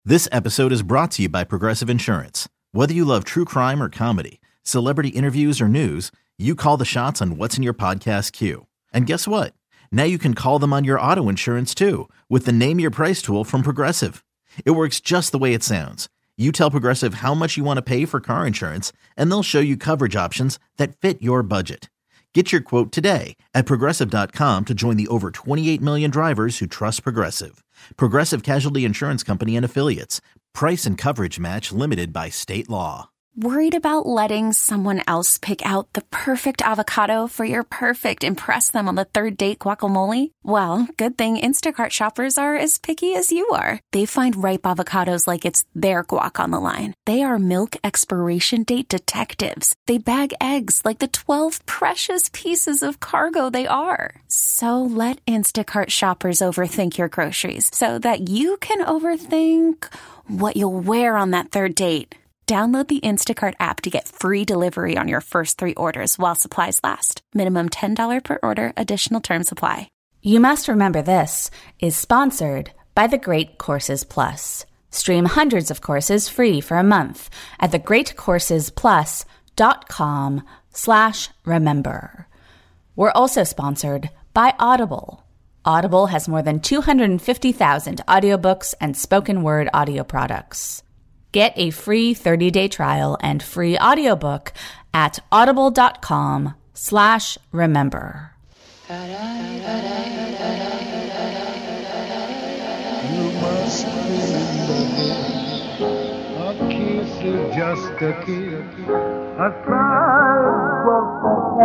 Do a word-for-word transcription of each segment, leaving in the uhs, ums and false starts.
This episode is brought to you by Progressive Insurance. Whether you love true crime or comedy, celebrity interviews or news, you call the shots on what's in your podcast queue. And guess what? Now you can call them on your auto insurance too with the Name Your Price tool from Progressive. It works just the way it sounds. You tell Progressive how much you want to pay for car insurance, and they'll show you coverage options that fit your budget. Get your quote today at Progressive dot com to join the over twenty-eight million drivers who trust Progressive. Progressive Casualty Insurance Company and Affiliates. Price and coverage match limited by state law. Worried about letting someone else pick out the perfect avocado for your perfect impress them on the third date guacamole? Well, good thing Instacart shoppers are as picky as you are. They find ripe avocados like it's their guac on the line. They are milk expiration date detectives. They bag eggs like the twelve precious pieces of cargo they are. So let Instacart shoppers overthink your groceries so that you can overthink what you'll wear on that third date. Download the Instacart app to get free delivery on your first three orders while supplies last. Minimum ten dollars per order. Additional terms apply. You Must Remember This is sponsored by The Great Courses Plus. Stream hundreds of courses free for a month at thegreatcoursesplus.com slash remember. We're also sponsored by Audible. Audible has more than two hundred fifty thousand audiobooks and spoken word audio products. Get a free thirty-day trial and free audiobook at audible.com slash remember. You must remember, a kiss is just a kiss, a smile was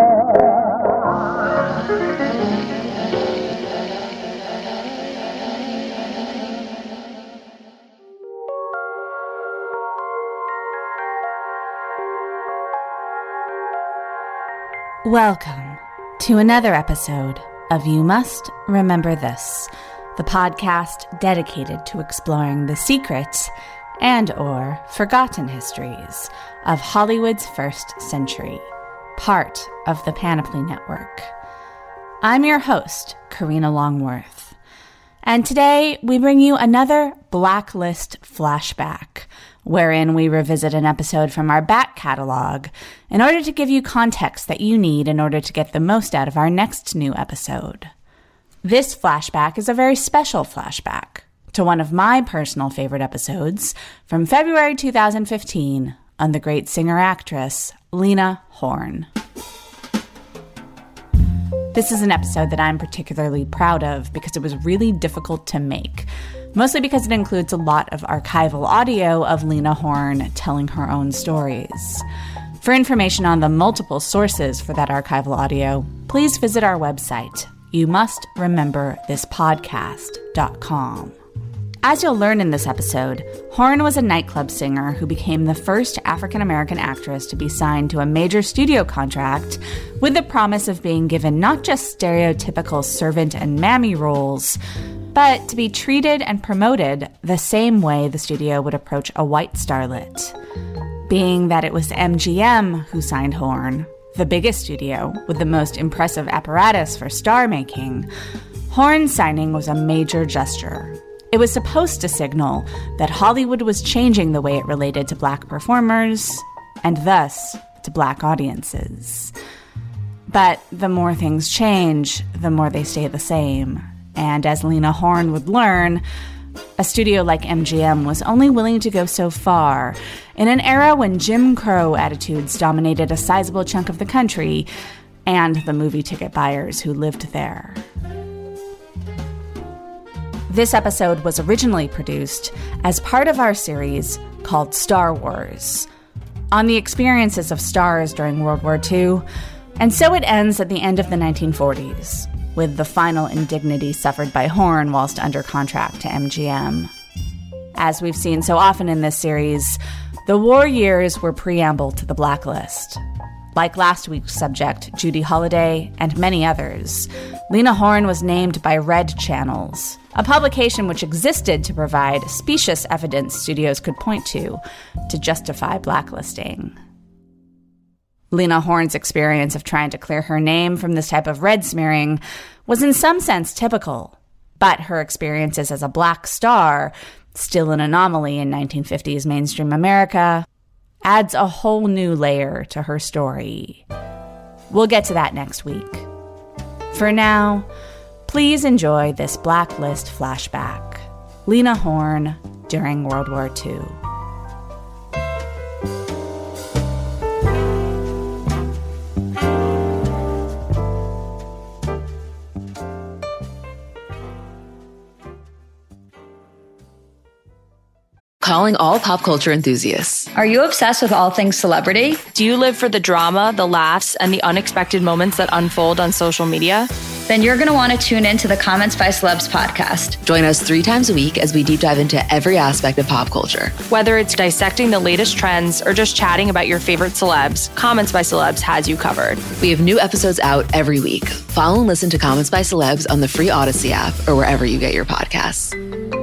Welcome to another episode of You Must Remember This, the podcast dedicated to exploring the secrets and or forgotten histories of Hollywood's first century, part of the Panoply Network. I'm your host, Karina Longworth, and today we bring you another Blacklist flashback, wherein we revisit an episode from our back catalog in order to give you context that you need in order to get the most out of our next new episode. This flashback is a very special flashback to one of my personal favorite episodes from February two thousand fifteen on the great singer-actress Lena Horne. This is an episode that I'm particularly proud of because it was really difficult to make, mostly because it includes a lot of archival audio of Lena Horne telling her own stories. For information on the multiple sources for that archival audio, please visit our website, you must remember this podcast dot com. As you'll learn in this episode, Horne was a nightclub singer who became the first African-American actress to be signed to a major studio contract with the promise of being given not just stereotypical servant and mammy roles, but to be treated and promoted the same way the studio would approach a white starlet. Being that it was M G M who signed Horne, the biggest studio with the most impressive apparatus for star making, Horne's signing was a major gesture. It was supposed to signal that Hollywood was changing the way it related to black performers, and thus to black audiences. But the more things change, the more they stay the same. And as Lena Horne would learn, a studio like M G M was only willing to go so far in an era when Jim Crow attitudes dominated a sizable chunk of the country and the movie ticket buyers who lived there. This episode was originally produced as part of our series called Star Wars, on the experiences of stars during World War Two, and so it ends at the end of the nineteen forties, with the final indignity suffered by Horne whilst under contract to M G M. As we've seen so often in this series, the war years were preamble to the Blacklist. Like last week's subject, Judy Holliday, and many others, Lena Horne was named by Red Channels, a publication which existed to provide specious evidence studios could point to to justify blacklisting. Lena Horne's experience of trying to clear her name from this type of red smearing was in some sense typical, but her experiences as a black star still an anomaly in nineteen fifties mainstream America, adds a whole new layer to her story. We'll get to that next week. For now, please enjoy this Blacklist flashback. Lena Horne during World War Two. Calling all pop culture enthusiasts. Are you obsessed with all things celebrity? Do you live for the drama, the laughs, and the unexpected moments that unfold on social media? Then you're going to want to tune in to the Comments by Celebs podcast. Join us three times a week as we deep dive into every aspect of pop culture. Whether it's dissecting the latest trends or just chatting about your favorite celebs, Comments by Celebs has you covered. We have new episodes out every week. Follow and listen to Comments by Celebs on the free Odyssey app or wherever you get your podcasts.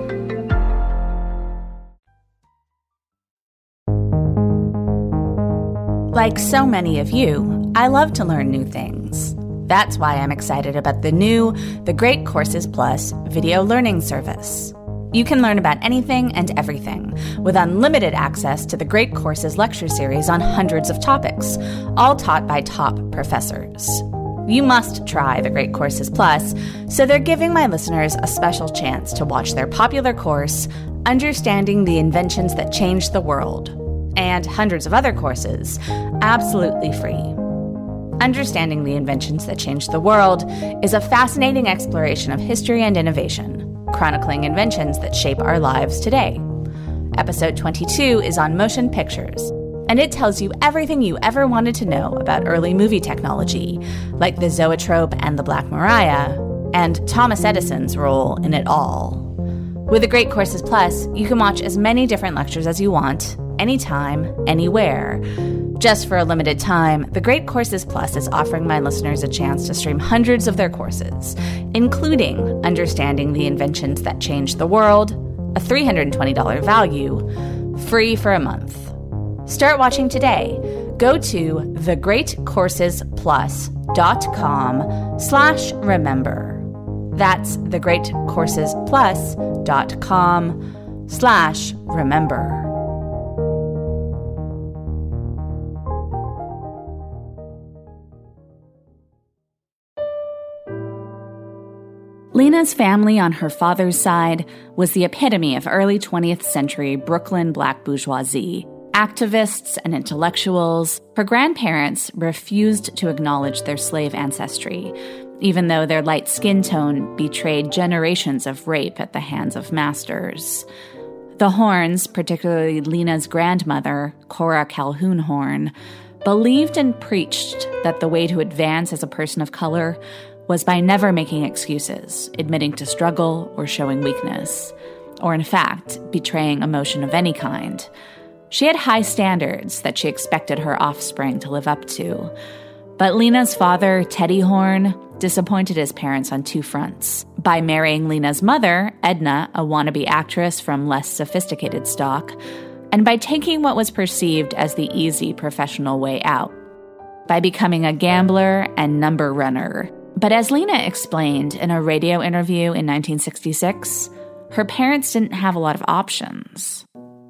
Like so many of you, I love to learn new things. That's why I'm excited about the new The Great Courses Plus video learning service. You can learn about anything and everything with unlimited access to the Great Courses lecture series on hundreds of topics, all taught by top professors. You must try The Great Courses Plus, so they're giving my listeners a special chance to watch their popular course, Understanding the Inventions That Changed the World, and hundreds of other courses, absolutely free. Understanding the Inventions That Changed the World is a fascinating exploration of history and innovation, chronicling inventions that shape our lives today. Episode twenty-two is on motion pictures, and it tells you everything you ever wanted to know about early movie technology, like the zoetrope and the Black Maria, and Thomas Edison's role in it all. With the Great Courses Plus, you can watch as many different lectures as you want, anytime, anywhere. Just for a limited time, The Great Courses Plus is offering my listeners a chance to stream hundreds of their courses, including Understanding the Inventions That Changed the World, a three hundred twenty dollars value, free for a month. Start watching today. Go to thegreatcoursesplus.com slash remember. That's thegreatcoursesplus.com slash remember. Lena's family on her father's side was the epitome of early twentieth century Brooklyn black bourgeoisie. Activists and intellectuals, her grandparents refused to acknowledge their slave ancestry, even though their light skin tone betrayed generations of rape at the hands of masters. The Hornes, particularly Lena's grandmother, Cora Calhoun Horne, believed and preached that the way to advance as a person of color was by never making excuses, admitting to struggle or showing weakness, or in fact, betraying emotion of any kind. She had high standards that she expected her offspring to live up to. But Lena's father, Teddy Horne, disappointed his parents on two fronts. By marrying Lena's mother, Edna, a wannabe actress from less sophisticated stock, and by taking what was perceived as the easy professional way out. By becoming a gambler and number runner. But as Lena explained in a radio interview in nineteen sixty-six, her parents didn't have a lot of options.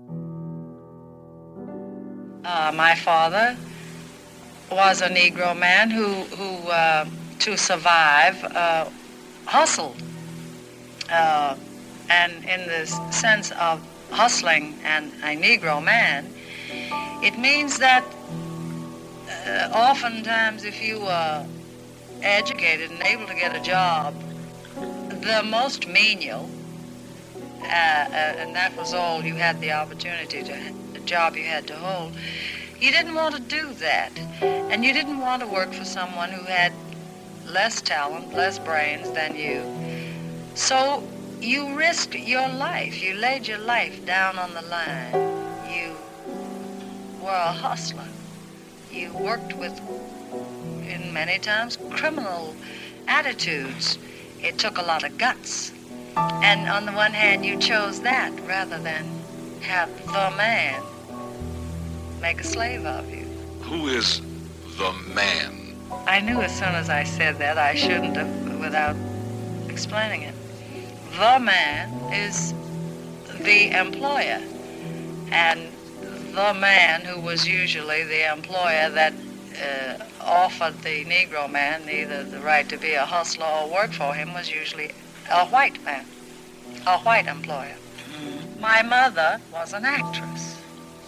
Uh, my father was a Negro man who, who uh, to survive, uh, hustled. Uh, and in the sense of hustling and a Negro man, it means that uh, oftentimes if you were educated and able to get a job, the most menial, uh, uh, and that was all you had the opportunity to, the job you had to hold, you didn't want to do that. And you didn't want to work for someone who had less talent, less brains than you. So you risked your life. You laid your life down on the line. You were a hustler. You worked with, in many times, criminal attitudes. It took a lot of guts. And on the one hand, you chose that rather than have the man make a slave of you. Who is the man? I knew as soon as I said that I shouldn't have without explaining it. The man is the employer. And the man who was usually the employer that uh, offered the Negro man either the right to be a hustler or work for him was usually a white man, a white employer. My mother was an actress,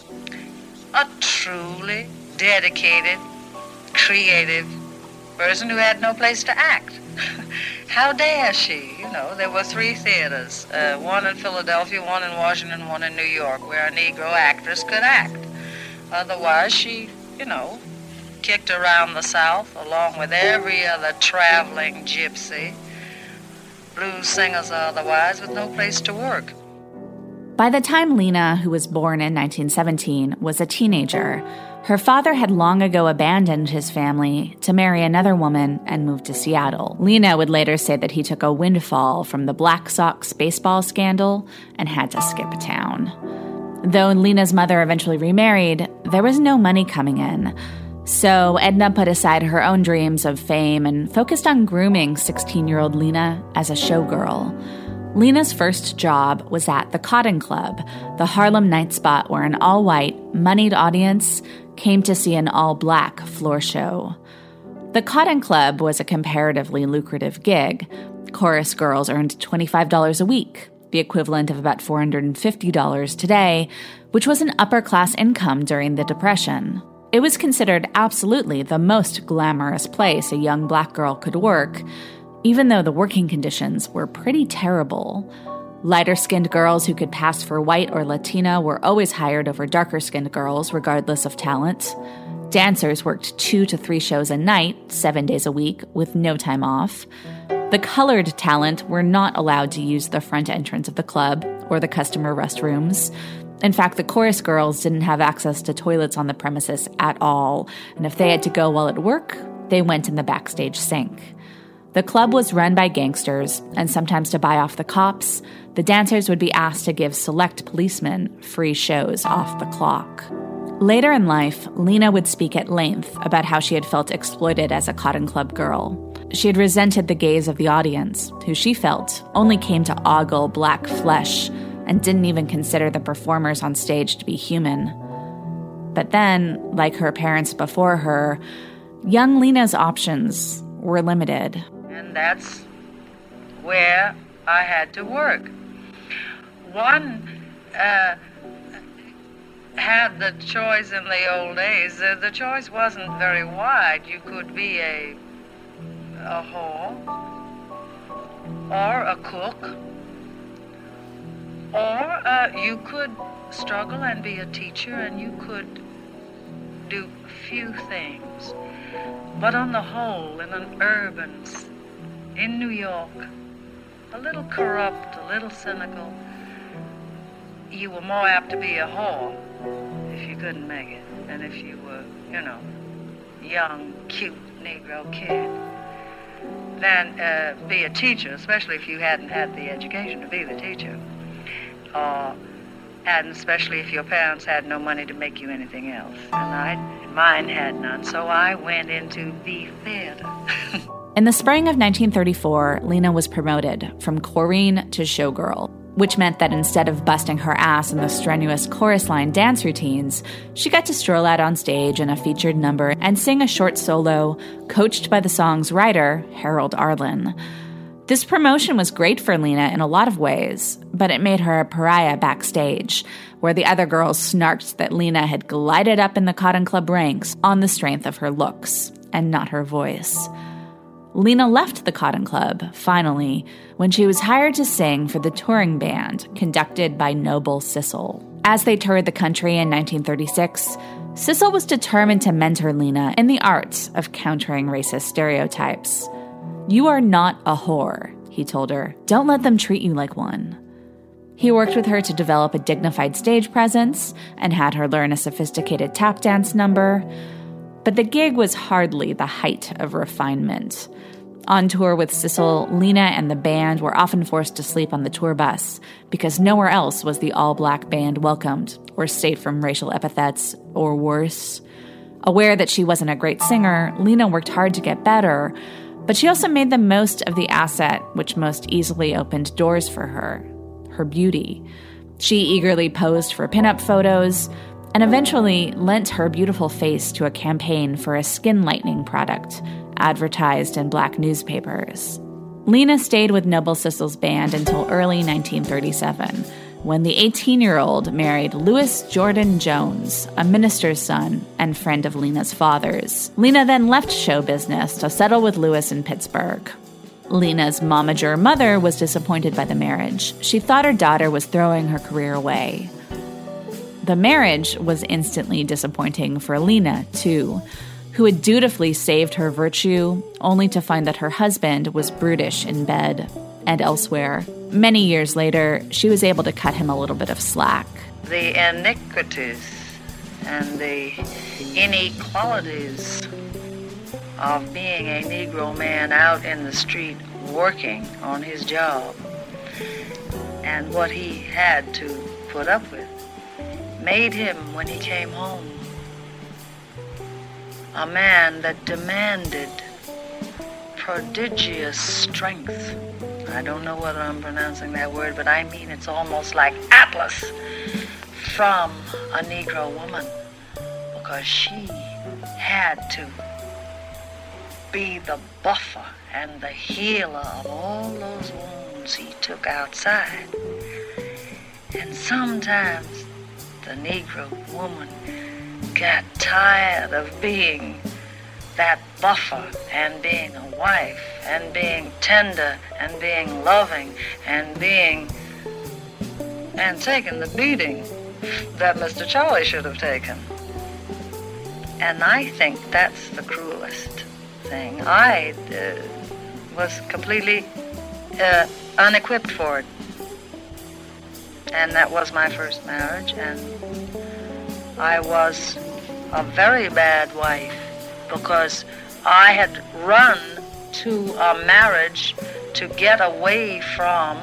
a truly dedicated, creative person who had no place to act. How dare she? You know, there were three theaters, uh, one in Philadelphia, one in Washington, one in New York, where a Negro actress could act. Otherwise, she, you know, kicked around the South along with every other traveling gypsy, blues singers or otherwise, with no place to work. By the time Lena, who was born in nineteen seventeen, was a teenager, her father had long ago abandoned his family to marry another woman and move to Seattle. Lena would later say that he took a windfall from the Black Sox baseball scandal and had to skip town. Though Lena's mother eventually remarried, there was no money coming in. So Edna put aside her own dreams of fame and focused on grooming sixteen-year-old Lena as a showgirl. Lena's first job was at the Cotton Club, the Harlem night spot where an all-white, moneyed audience came to see an all-black floor show. The Cotton Club was a comparatively lucrative gig. Chorus girls earned twenty-five dollars a week, the equivalent of about four hundred fifty dollars today, which was an upper-class income during the Depression. It was considered absolutely the most glamorous place a young black girl could work, even though the working conditions were pretty terrible. Lighter-skinned girls who could pass for white or Latina were always hired over darker-skinned girls, regardless of talent. Dancers worked two to three shows a night, seven days a week, with no time off. The colored talent were not allowed to use the front entrance of the club or the customer restrooms. In fact, the chorus girls didn't have access to toilets on the premises at all, and if they had to go while at work, they went in the backstage sink. The club was run by gangsters, and sometimes to buy off the cops, the dancers would be asked to give select policemen free shows off the clock. Later in life, Lena would speak at length about how she had felt exploited as a Cotton Club girl. She had resented the gaze of the audience, who she felt only came to ogle black flesh and didn't even consider the performers on stage to be human. But then, like her parents before her, young Lena's options were limited. And that's where I had to work. One uh, had the choice in the old days. Uh, the choice wasn't very wide. You could be a, a whore, or a cook, or uh, you could struggle and be a teacher, and you could do few things. But on the whole, in an urban, in New York, a little corrupt, a little cynical, you were more apt to be a whore if you couldn't make it than if you were, you know, young, cute Negro kid. Than uh, be a teacher, especially if you hadn't had the education to be the teacher. Uh, and especially if your parents had no money to make you anything else. And I, mine had none, so I went into the theater. In the spring of nineteen thirty-four, Lena was promoted from chorine to showgirl, which meant that instead of busting her ass in the strenuous chorus line dance routines, she got to stroll out on stage in a featured number and sing a short solo, coached by the song's writer, Harold Arlen. This promotion was great for Lena in a lot of ways, but it made her a pariah backstage, where the other girls snarked that Lena had glided up in the Cotton Club ranks on the strength of her looks, and not her voice. Lena left the Cotton Club, finally, when she was hired to sing for the touring band conducted by Noble Sissle. As they toured the country in nineteen thirty-six, Sissle was determined to mentor Lena in the art of countering racist stereotypes. "You are not a whore," he told her. "Don't let them treat you like one." He worked with her to develop a dignified stage presence and had her learn a sophisticated tap dance number. But the gig was hardly the height of refinement. On tour with Sissle, Lena and the band were often forced to sleep on the tour bus because nowhere else was the all-black band welcomed or safe from racial epithets or worse. Aware that she wasn't a great singer, Lena worked hard to get better, but she also made the most of the asset which most easily opened doors for her, her beauty. She eagerly posed for pinup photos and eventually lent her beautiful face to a campaign for a skin lightening product advertised in black newspapers. Lena stayed with Noble Sissle's band until early nineteen thirty-seven, when the eighteen-year-old married Louis Jordan Jones, a minister's son and friend of Lena's father's. Lena then left show business to settle with Louis in Pittsburgh. Lena's momager mother was disappointed by the marriage. She thought her daughter was throwing her career away. The marriage was instantly disappointing for Lena, too, who had dutifully saved her virtue, only to find that her husband was brutish in bed and elsewhere. Many years later, she was able to cut him a little bit of slack. The iniquities and the inequalities of being a Negro man out in the street working on his job and what he had to put up with made him, when he came home, a man that demanded prodigious strength. I don't know whether I'm pronouncing that word, but I mean it's almost like Atlas from a Negro woman, because she had to be the buffer and the healer of all those wounds he took outside. And sometimes the Negro woman got tired of being that buffer and being a wife and being tender and being loving and being and taking the beating that Mister Charlie should have taken. And I think that's the cruelest thing. I uh, was completely uh, unequipped for it. And that was my first marriage, and I was a very bad wife because I had run to a marriage to get away from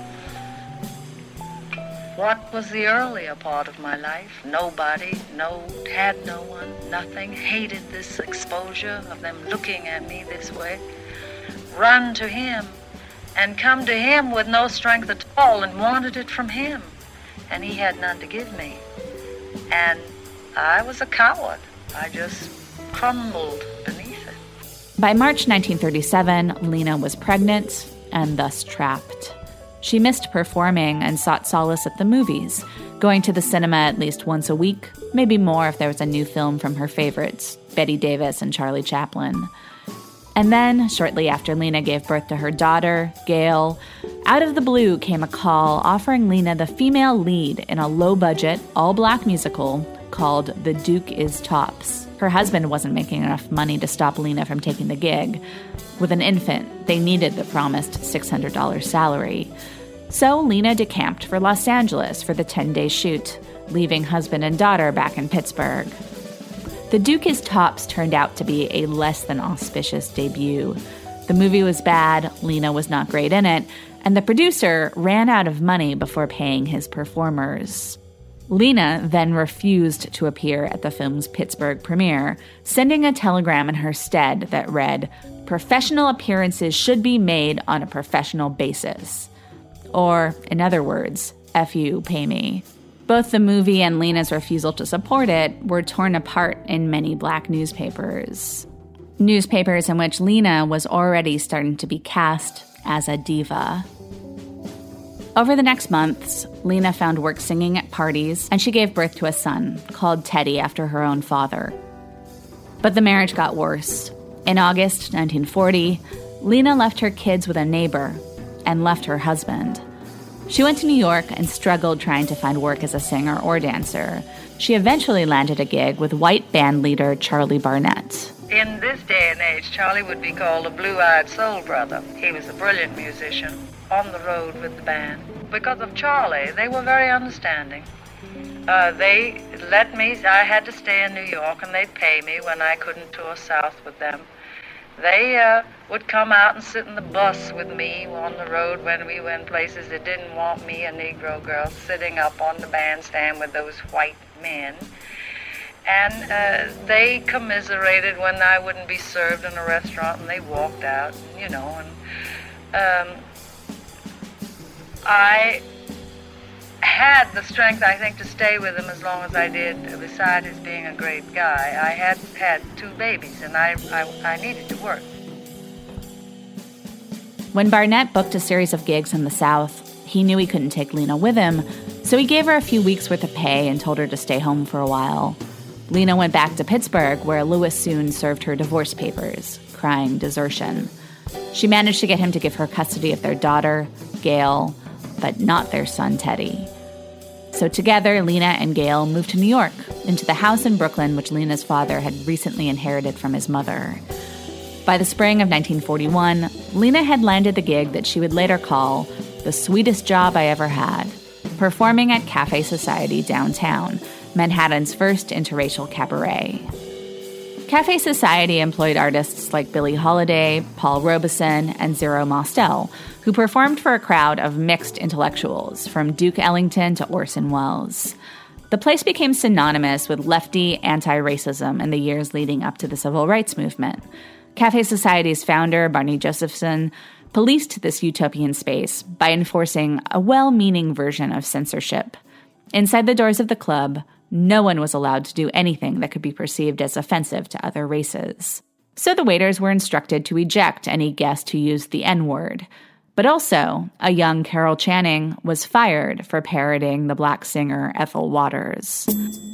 what was the earlier part of my life. Nobody, no, had no one, nothing, hated this exposure of them looking at me this way. Run to him and come to him with no strength at all and wanted it from him. And he had none to give me. And I was a coward. I just crumbled beneath it. By March nineteen thirty-seven, Lena was pregnant and thus trapped. She missed performing and sought solace at the movies, going to the cinema at least once a week, maybe more if there was a new film from her favorites, Bette Davis and Charlie Chaplin. And then, shortly after Lena gave birth to her daughter, Gail, out of the blue came a call offering Lena the female lead in a low-budget, all-black musical called The Duke is Tops. Her husband wasn't making enough money to stop Lena from taking the gig. With an infant, they needed the promised six hundred dollars salary. So Lena decamped for Los Angeles for the ten-day shoot, leaving husband and daughter back in Pittsburgh. The Duke is Tops turned out to be a less than auspicious debut. The movie was bad, Lena was not great in it, and the producer ran out of money before paying his performers. Lena then refused to appear at the film's Pittsburgh premiere, sending a telegram in her stead that read, "Professional appearances should be made on a professional basis." Or, in other words, F you, pay me. Both the movie and Lena's refusal to support it were torn apart in many black newspapers. Newspapers in which Lena was already starting to be cast as a diva. Over the next months, Lena found work singing at parties, and she gave birth to a son, called Teddy after her own father. But the marriage got worse. In August nineteen forty, Lena left her kids with a neighbor and left her husband. She went to New York and struggled trying to find work as a singer or dancer. She eventually landed a gig with white band leader Charlie Barnett. In this day and age, Charlie would be called a blue-eyed soul brother. He was a brilliant musician on the road with the band. Because of Charlie, they were very understanding. Uh, they let me, I had to stay in New York, and they'd pay me when I couldn't tour south with them. They uh, would come out and sit in the bus with me on the road when we were in places that didn't want me, a Negro girl, sitting up on the bandstand with those white men. And uh, they commiserated when I wouldn't be served in a restaurant, and they walked out, you know. And um, I had the strength, I think, to stay with him as long as I did, besides his being a great guy. I had had two babies, and I, I, I needed to work. When Barnett booked a series of gigs in the South, he knew he couldn't take Lena with him, so he gave her a few weeks' worth of pay and told her to stay home for a while. Lena went back to Pittsburgh, where Lewis soon served her divorce papers, crying desertion. She managed to get him to give her custody of their daughter, Gail, but not their son, Teddy. So together, Lena and Gail moved to New York, into the house in Brooklyn which Lena's father had recently inherited from his mother. By the spring of nineteen forty-one, Lena had landed the gig that she would later call the sweetest job I ever had, performing at Cafe Society downtown, Manhattan's first interracial cabaret. Cafe Society employed artists like Billie Holiday, Paul Robeson, and Zero Mostel, who performed for a crowd of mixed intellectuals, from Duke Ellington to Orson Welles. The place became synonymous with lefty anti-racism in the years leading up to the Civil Rights Movement. Cafe Society's founder, Barney Josephson, policed this utopian space by enforcing a well-meaning version of censorship. Inside the doors of the club, no one was allowed to do anything that could be perceived as offensive to other races. So the waiters were instructed to eject any guest who used the N-word. But also, a young Carol Channing was fired for parodying the black singer Ethel Waters.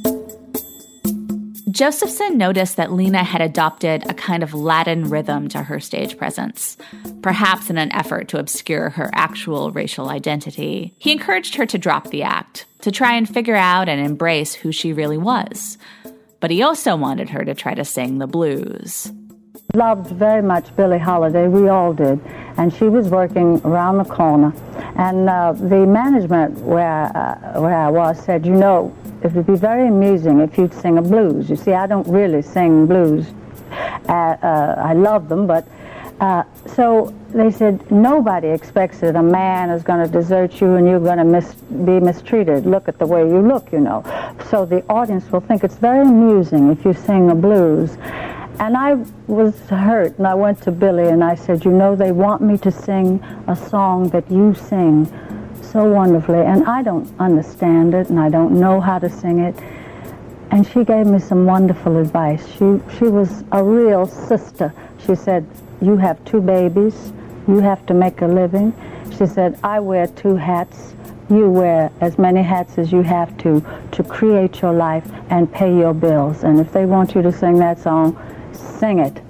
Josephson noticed that Lena had adopted a kind of Latin rhythm to her stage presence, perhaps in an effort to obscure her actual racial identity. He encouraged her to drop the act, to try and figure out and embrace who she really was. But he also wanted her to try to sing the blues. Loved very much Billie Holiday, we all did, and she was working around the corner. And uh, the management where, uh, where I was said, you know, it would be very amusing if you'd sing a blues. You see, I don't really sing blues. Uh, uh, I love them, but uh, so they said, nobody expects that a man is going to desert you and you're going to mis- be mistreated. Look at the way you look, you know. So the audience will think it's very amusing if you sing a blues. And I was hurt, and I went to Billie and I said, you know, they want me to sing a song that you sing so wonderfully, and I don't understand it, and I don't know how to sing it. And she gave me some wonderful advice. She, she was a real sister. She said, you have two babies, you have to make a living. She said, I wear two hats. You wear as many hats as you have to to create your life and pay your bills. And if they want you to sing that song, sing it.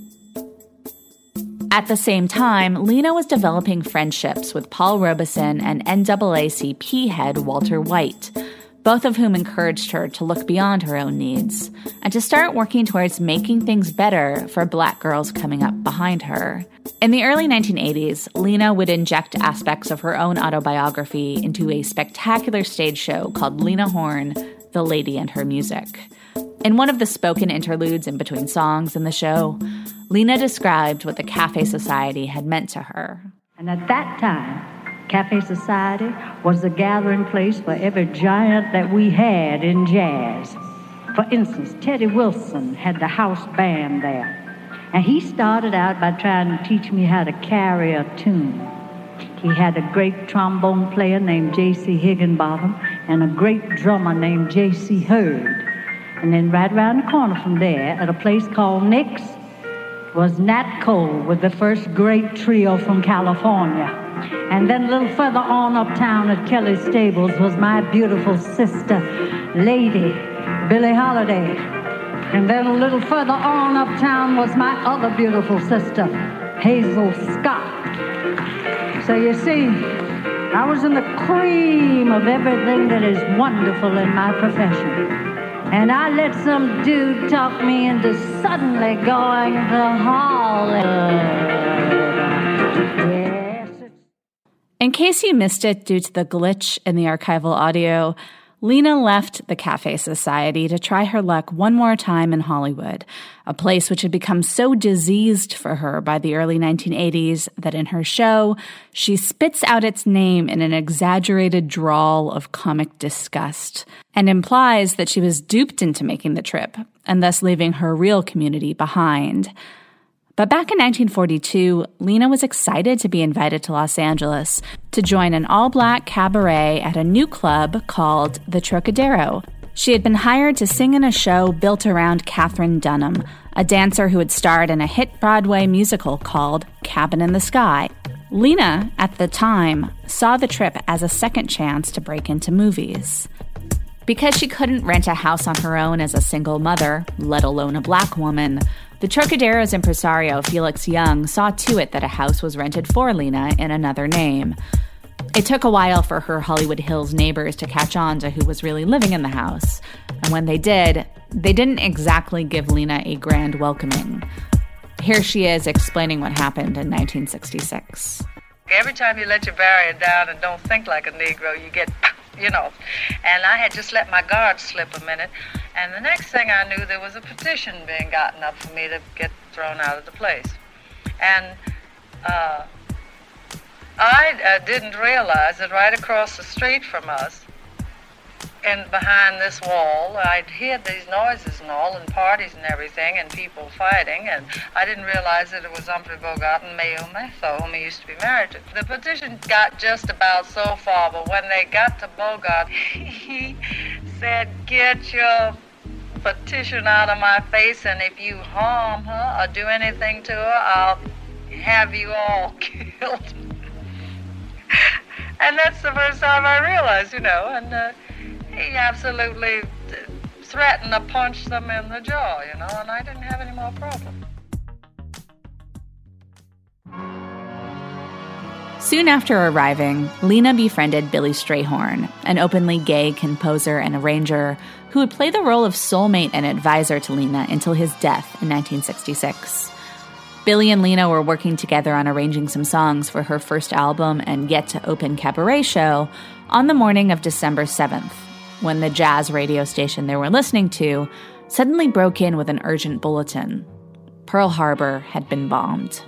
At the same time, Lena was developing friendships with Paul Robeson and N double A C P head Walter White, both of whom encouraged her to look beyond her own needs and to start working towards making things better for black girls coming up behind her. In the early nineteen eighties, Lena would inject aspects of her own autobiography into a spectacular stage show called Lena Horne, The Lady and Her Music. In one of the spoken interludes in between songs in the show, Lena described what the Cafe Society had meant to her. And at that time, Cafe Society was the gathering place for every giant that we had in jazz. For instance, Teddy Wilson had the house band there. And he started out by trying to teach me how to carry a tune. He had a great trombone player named J C Higginbottom and a great drummer named J C Hurd. And then right around the corner from there, at a place called Nick's, was Nat Cole with the first great trio from California. And then a little further on uptown at Kelly's Stables was my beautiful sister, Lady, Billie Holiday. And then a little further on uptown was my other beautiful sister, Hazel Scott. So you see, I was in the cream of everything that is wonderful in my profession. And I let some dude talk me into suddenly going to Hollywood. Yes. In case you missed it due to the glitch in the archival audio, Lena left the Cafe Society to try her luck one more time in Hollywood, a place which had become so diseased for her by the early nineteen eighties that in her show, she spits out its name in an exaggerated drawl of comic disgust and implies that she was duped into making the trip and thus leaving her real community behind. But back in nineteen forty-two, Lena was excited to be invited to Los Angeles to join an all-black cabaret at a new club called the Trocadero. She had been hired to sing in a show built around Katherine Dunham, a dancer who had starred in a hit Broadway musical called Cabin in the Sky. Lena, at the time, saw the trip as a second chance to break into movies. Because she couldn't rent a house on her own as a single mother, let alone a black woman, the Trocadero's impresario, Felix Young, saw to it that a house was rented for Lena in another name. It took a while for her Hollywood Hills neighbors to catch on to who was really living in the house. And when they did, they didn't exactly give Lena a grand welcoming. Here she is explaining what happened in nineteen sixty-six. Every time you let your barrier down and don't think like a Negro, you get, you know. And I had just let my guard slip a minute. And the next thing I knew, there was a petition being gotten up for me to get thrown out of the place. And uh, I uh, didn't realize that right across the street from us, and behind this wall, I'd heard these noises and all, and parties and everything, and people fighting, and I didn't realize that it was Humphrey Bogart and Mayo Metho, whom he used to be married to. The petition got just about so far, but when they got to Bogart, he said, "Get your petition out of my face, and if you harm her or do anything to her, I'll have you all killed." And that's the first time I realized, you know, and uh, he absolutely threatened to punch them in the jaw, you know, and I didn't have any more problem. Soon after arriving, Lena befriended Billy Strayhorn, an openly gay composer and arranger who would play the role of soulmate and advisor to Lena until his death in nineteen sixty-six. Billy and Lena were working together on arranging some songs for her first album and Yet to Open cabaret show on the morning of December seventh, when the jazz radio station they were listening to suddenly broke in with an urgent bulletin. Pearl Harbor had been bombed.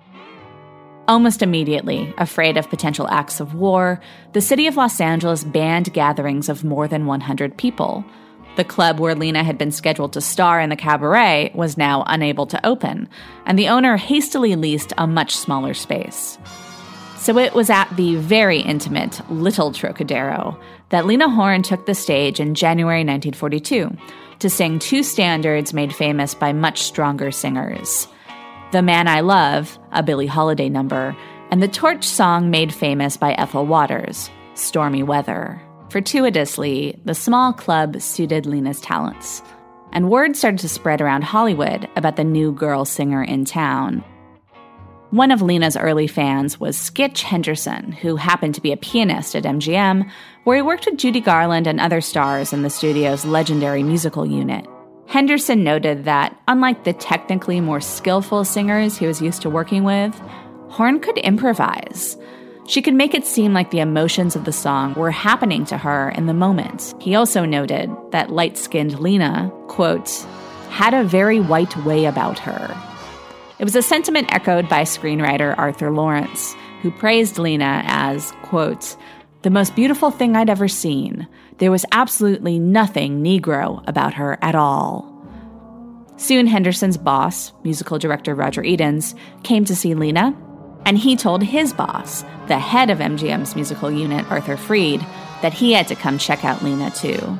Almost immediately, afraid of potential acts of war, the city of Los Angeles banned gatherings of more than one hundred people. The club where Lena had been scheduled to star in the cabaret was now unable to open, and the owner hastily leased a much smaller space. So it was at the very intimate Little Trocadero that Lena Horne took the stage in January nineteen forty-two to sing two standards made famous by much stronger singers: The Man I Love, a Billie Holiday number, and the torch song made famous by Ethel Waters, Stormy Weather. Fortuitously, the small club suited Lena's talents, and word started to spread around Hollywood about the new girl singer in town. One of Lena's early fans was Skitch Henderson, who happened to be a pianist at M G M, where he worked with Judy Garland and other stars in the studio's legendary musical unit. Henderson noted that, unlike the technically more skillful singers he was used to working with, Horne could improvise. She could make it seem like the emotions of the song were happening to her in the moment. He also noted that light-skinned Lena, quote, had a very white way about her. It was a sentiment echoed by screenwriter Arthur Lawrence, who praised Lena as, quote, the most beautiful thing I'd ever seen. There was absolutely nothing Negro about her at all. Soon Henderson's boss, musical director Roger Edens, came to see Lena, and he told his boss, the head of M G M's musical unit, Arthur Freed, that he had to come check out Lena too.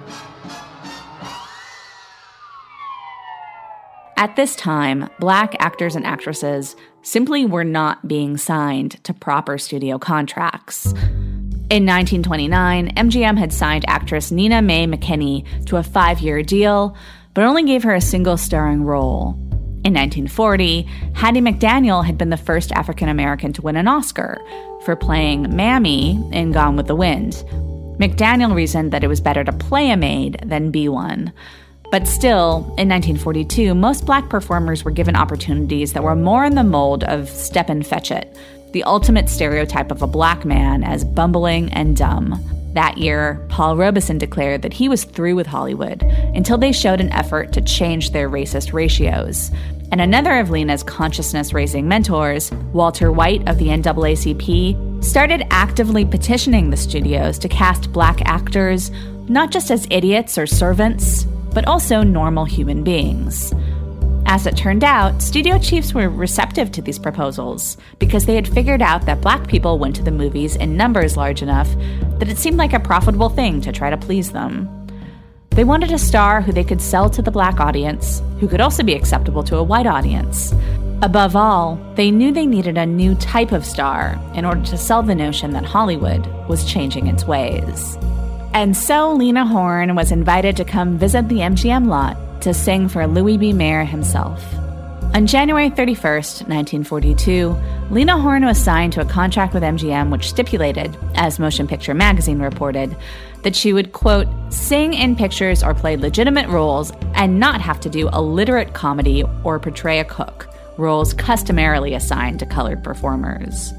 At this time, black actors and actresses simply were not being signed to proper studio contracts. In nineteen twenty-nine, M G M had signed actress Nina Mae McKinney to a five-year deal, but only gave her a single starring role. In nineteen forty, Hattie McDaniel had been the first African-American to win an Oscar for playing Mammy in Gone with the Wind. McDaniel reasoned that it was better to play a maid than be one. But still, in nineteen forty-two, most black performers were given opportunities that were more in the mold of Stepin Fetchit, the ultimate stereotype of a black man as bumbling and dumb. That year, Paul Robeson declared that he was through with Hollywood until they showed an effort to change their racist ratios. And another of Lena's consciousness-raising mentors, Walter White of the N double A C P, started actively petitioning the studios to cast black actors not just as idiots or servants, but also normal human beings. As it turned out, studio chiefs were receptive to these proposals because they had figured out that black people went to the movies in numbers large enough that it seemed like a profitable thing to try to please them. They wanted a star who they could sell to the black audience, who could also be acceptable to a white audience. Above all, they knew they needed a new type of star in order to sell the notion that Hollywood was changing its ways. And so Lena Horne was invited to come visit the M G M lot to sing for Louis B. Mayer himself. On January thirty-first, nineteen forty-two, Lena Horne was signed to a contract with M G M which stipulated, as Motion Picture Magazine reported, that she would, quote, sing in pictures or play legitimate roles and not have to do a literate comedy or portray a cook, roles customarily assigned to colored performers.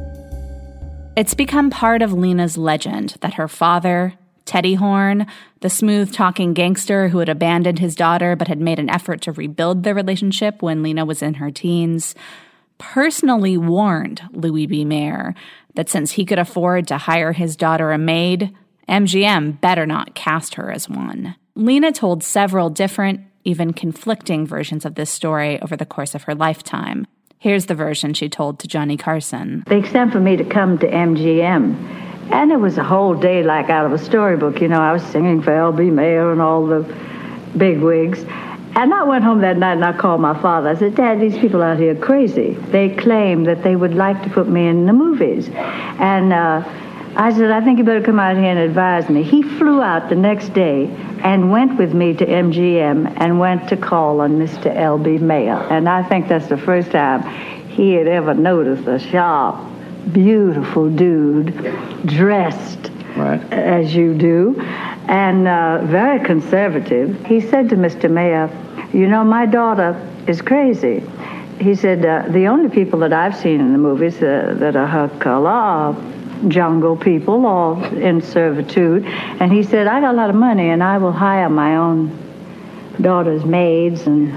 It's become part of Lena's legend that her father, Teddy Horne, the smooth-talking gangster who had abandoned his daughter but had made an effort to rebuild their relationship when Lena was in her teens, personally warned Louis B. Mayer that since he could afford to hire his daughter a maid, M G M better not cast her as one. Lena told several different, even conflicting versions of this story over the course of her lifetime. Here's the version she told to Johnny Carson. They sent for me to come to M G M. And it was a whole day like out of a storybook. You know, I was singing for L B. Mayer and all the big wigs. And I went home that night and I called my father. I said, Dad, these people out here are crazy. They claim that they would like to put me in the movies. And uh, I said, I think you better come out here and advise me. He flew out the next day and went with me to M G M and went to call on Mister L B. Mayer. And I think that's the first time he had ever noticed a sharp, beautiful dude dressed right. as you do and uh, very conservative. He said to Mister Mayer, you know, my daughter is crazy. He said, uh, the only people that I've seen in the movies uh, that are her color are jungle people or in servitude. And he said, I got a lot of money and I will hire my own daughter's maids and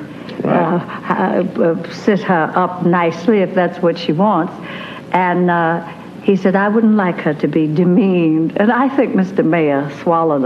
right. uh, uh, sit her up nicely if that's what she wants. And uh, he said, I wouldn't like her to be demeaned. And I think Mister Mayer swallowed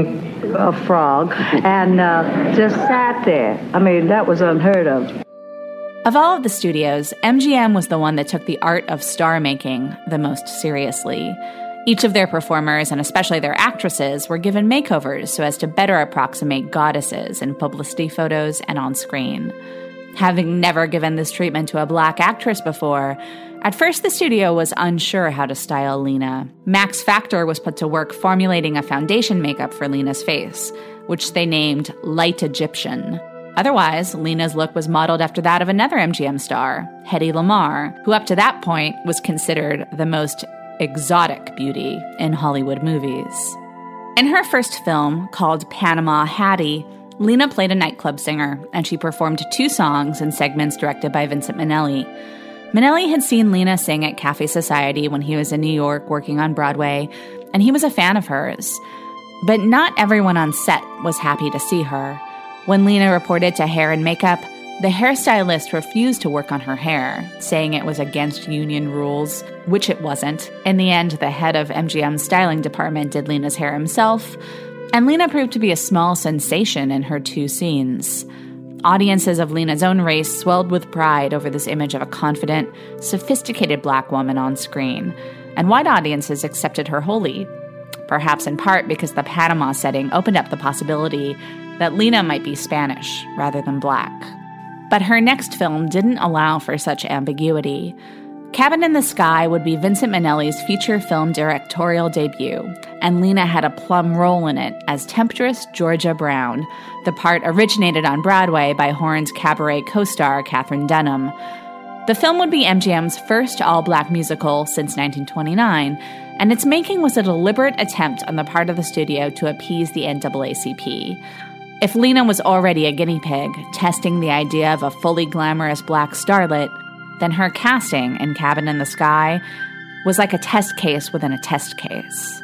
a, a frog and uh, just sat there. I mean, that was unheard of. Of all of the studios, M G M was the one that took the art of star-making the most seriously. Each of their performers, and especially their actresses, were given makeovers so as to better approximate goddesses in publicity photos and on screen. Having never given this treatment to a black actress before, at first the studio was unsure how to style Lena. Max Factor was put to work formulating a foundation makeup for Lena's face, which they named Light Egyptian. Otherwise, Lena's look was modeled after that of another M G M star, Hedy Lamarr, who up to that point was considered the most exotic beauty in Hollywood movies. In her first film, called Panama Hattie, Lena played a nightclub singer, and she performed two songs in segments directed by Vincent Minnelli. Minnelli had seen Lena sing at Cafe Society when he was in New York working on Broadway, and he was a fan of hers. But not everyone on set was happy to see her. When Lena reported to Hair and Makeup, the hairstylist refused to work on her hair, saying it was against union rules, which it wasn't. In the end, the head of M G M's styling department did Lena's hair himself, and Lena proved to be a small sensation in her two scenes. Audiences of Lena's own race swelled with pride over this image of a confident, sophisticated black woman on screen, and white audiences accepted her wholly, perhaps in part because the Panama setting opened up the possibility that Lena might be Spanish rather than black. But her next film didn't allow for such ambiguity. Cabin in the Sky would be Vincent Minnelli's feature film directorial debut, and Lena had a plum role in it as temptress Georgia Brown. The part originated on Broadway by Horne's cabaret co-star Katherine Dunham. The film would be M G M's first all-black musical since nineteen twenty-nine, and its making was a deliberate attempt on the part of the studio to appease the N double A C P. If Lena was already a guinea pig, testing the idea of a fully glamorous black starlet, then her casting in Cabin in the Sky was like a test case within a test case.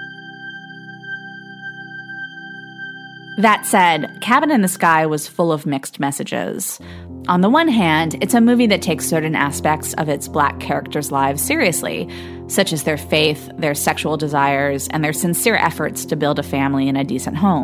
That said, Cabin in the Sky was full of mixed messages. On the one hand, it's a movie that takes certain aspects of its black characters' lives seriously, such as their faith, their sexual desires, and their sincere efforts to build a family and a decent home.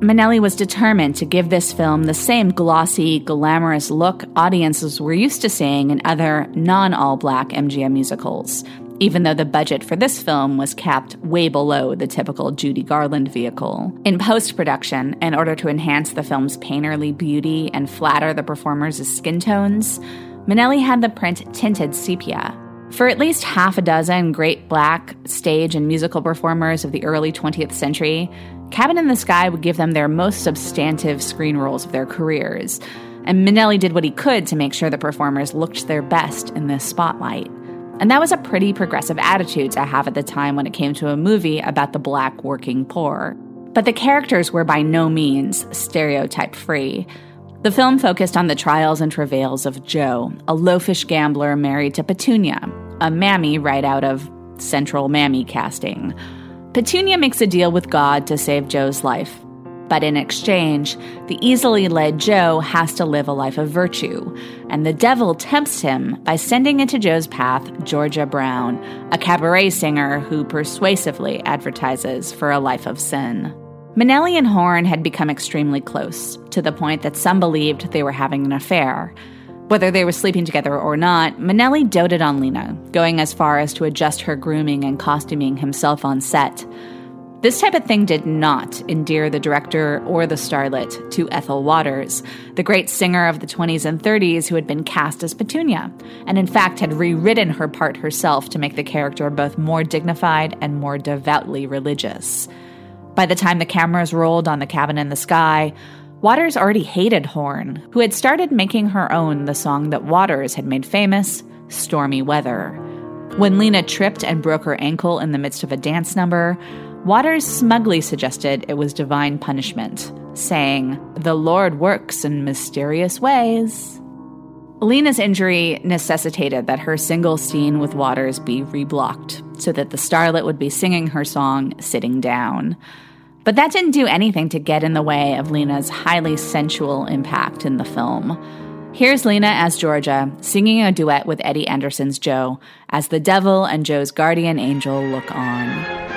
Minnelli was determined to give this film the same glossy, glamorous look audiences were used to seeing in other non-all-black M G M musicals, even though the budget for this film was capped way below the typical Judy Garland vehicle. In post-production, in order to enhance the film's painterly beauty and flatter the performers' skin tones, Minnelli had the print tinted sepia. For at least half a dozen great black stage and musical performers of the early twentieth century, Cabin in the Sky would give them their most substantive screen roles of their careers, and Minnelli did what he could to make sure the performers looked their best in this spotlight. And that was a pretty progressive attitude to have at the time when it came to a movie about the black working poor. But the characters were by no means stereotype-free. The film focused on the trials and travails of Joe, a loafish gambler married to Petunia, a mammy right out of Central Mammy casting. Petunia makes a deal with God to save Joe's life, but in exchange, the easily led Joe has to live a life of virtue, and the devil tempts him by sending into Joe's path Georgia Brown, a cabaret singer who persuasively advertises for a life of sin. Minnelli and Horne had become extremely close, to the point that some believed they were having an affair. Whether they were sleeping together or not, Minnelli doted on Lena, going as far as to adjust her grooming and costuming himself on set. This type of thing did not endear the director or the starlet to Ethel Waters, the great singer of the twenties and thirties who had been cast as Petunia, and in fact had rewritten her part herself to make the character both more dignified and more devoutly religious. By the time the cameras rolled on The Cabin in the Sky, Waters already hated Horne, who had started making her own the song that Waters had made famous, Stormy Weather. When Lena tripped and broke her ankle in the midst of a dance number, Waters smugly suggested it was divine punishment, saying, "The Lord works in mysterious ways." Lena's injury necessitated that her single scene with Waters be reblocked, so that the starlet would be singing her song sitting down. But that didn't do anything to get in the way of Lena's highly sensual impact in the film. Here's Lena as Georgia, singing a duet with Eddie Anderson's Joe, as the devil and Joe's guardian angel look on.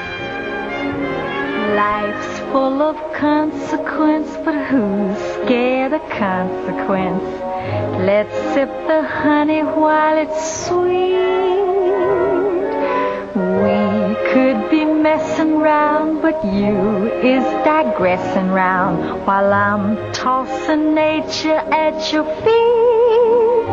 Life's full of consequence, but who's scared of consequence? Let's sip the honey while it's sweet. We could be messing round, but you is digressing round while I'm tossing nature at your feet.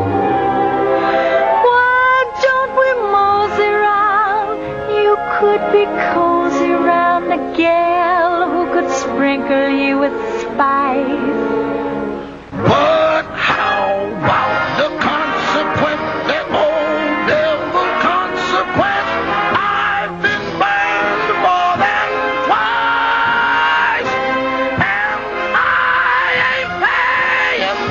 Why don't we mosey round? You could be cozy round a gal who could sprinkle you with spice. But how about the consequence, that old devil consequence? I've been burned more than twice, and I ain't paying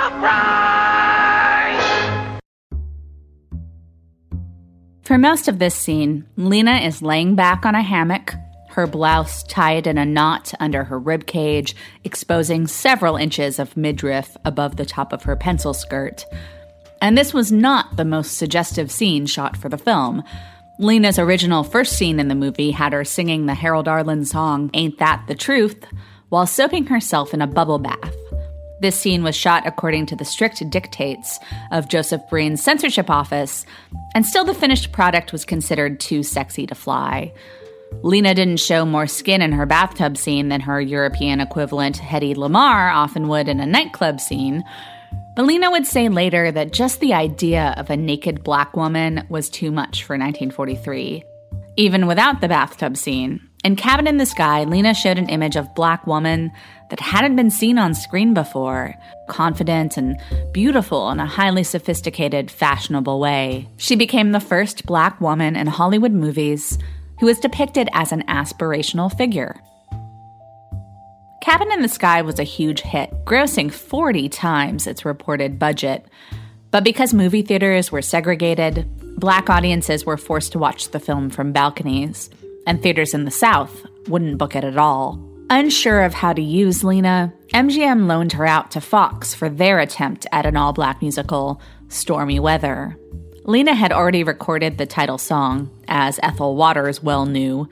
the price. For most of this scene, Lena is laying back on a hammock, her blouse tied in a knot under her ribcage, exposing several inches of midriff above the top of her pencil skirt. And this was not the most suggestive scene shot for the film. Lena's original first scene in the movie had her singing the Harold Arlen song, Ain't That the Truth, while soaping herself in a bubble bath. This scene was shot according to the strict dictates of Joseph Breen's censorship office, and still the finished product was considered too sexy to fly. Lena didn't show more skin in her bathtub scene than her European equivalent Hedy Lamarr often would in a nightclub scene, but Lena would say later that just the idea of a naked black woman was too much for nineteen forty-three. Even without the bathtub scene, in Cabin in the Sky, Lena showed an image of black woman that hadn't been seen on screen before, confident and beautiful in a highly sophisticated, fashionable way. She became the first black woman in Hollywood movies who was depicted as an aspirational figure. Cabin in the Sky was a huge hit, grossing forty times its reported budget. But because movie theaters were segregated, black audiences were forced to watch the film from balconies, and theaters in the South wouldn't book it at all. Unsure of how to use Lena, M G M loaned her out to Fox for their attempt at an all-black musical, Stormy Weather. Lena had already recorded the title song, as Ethel Waters well knew,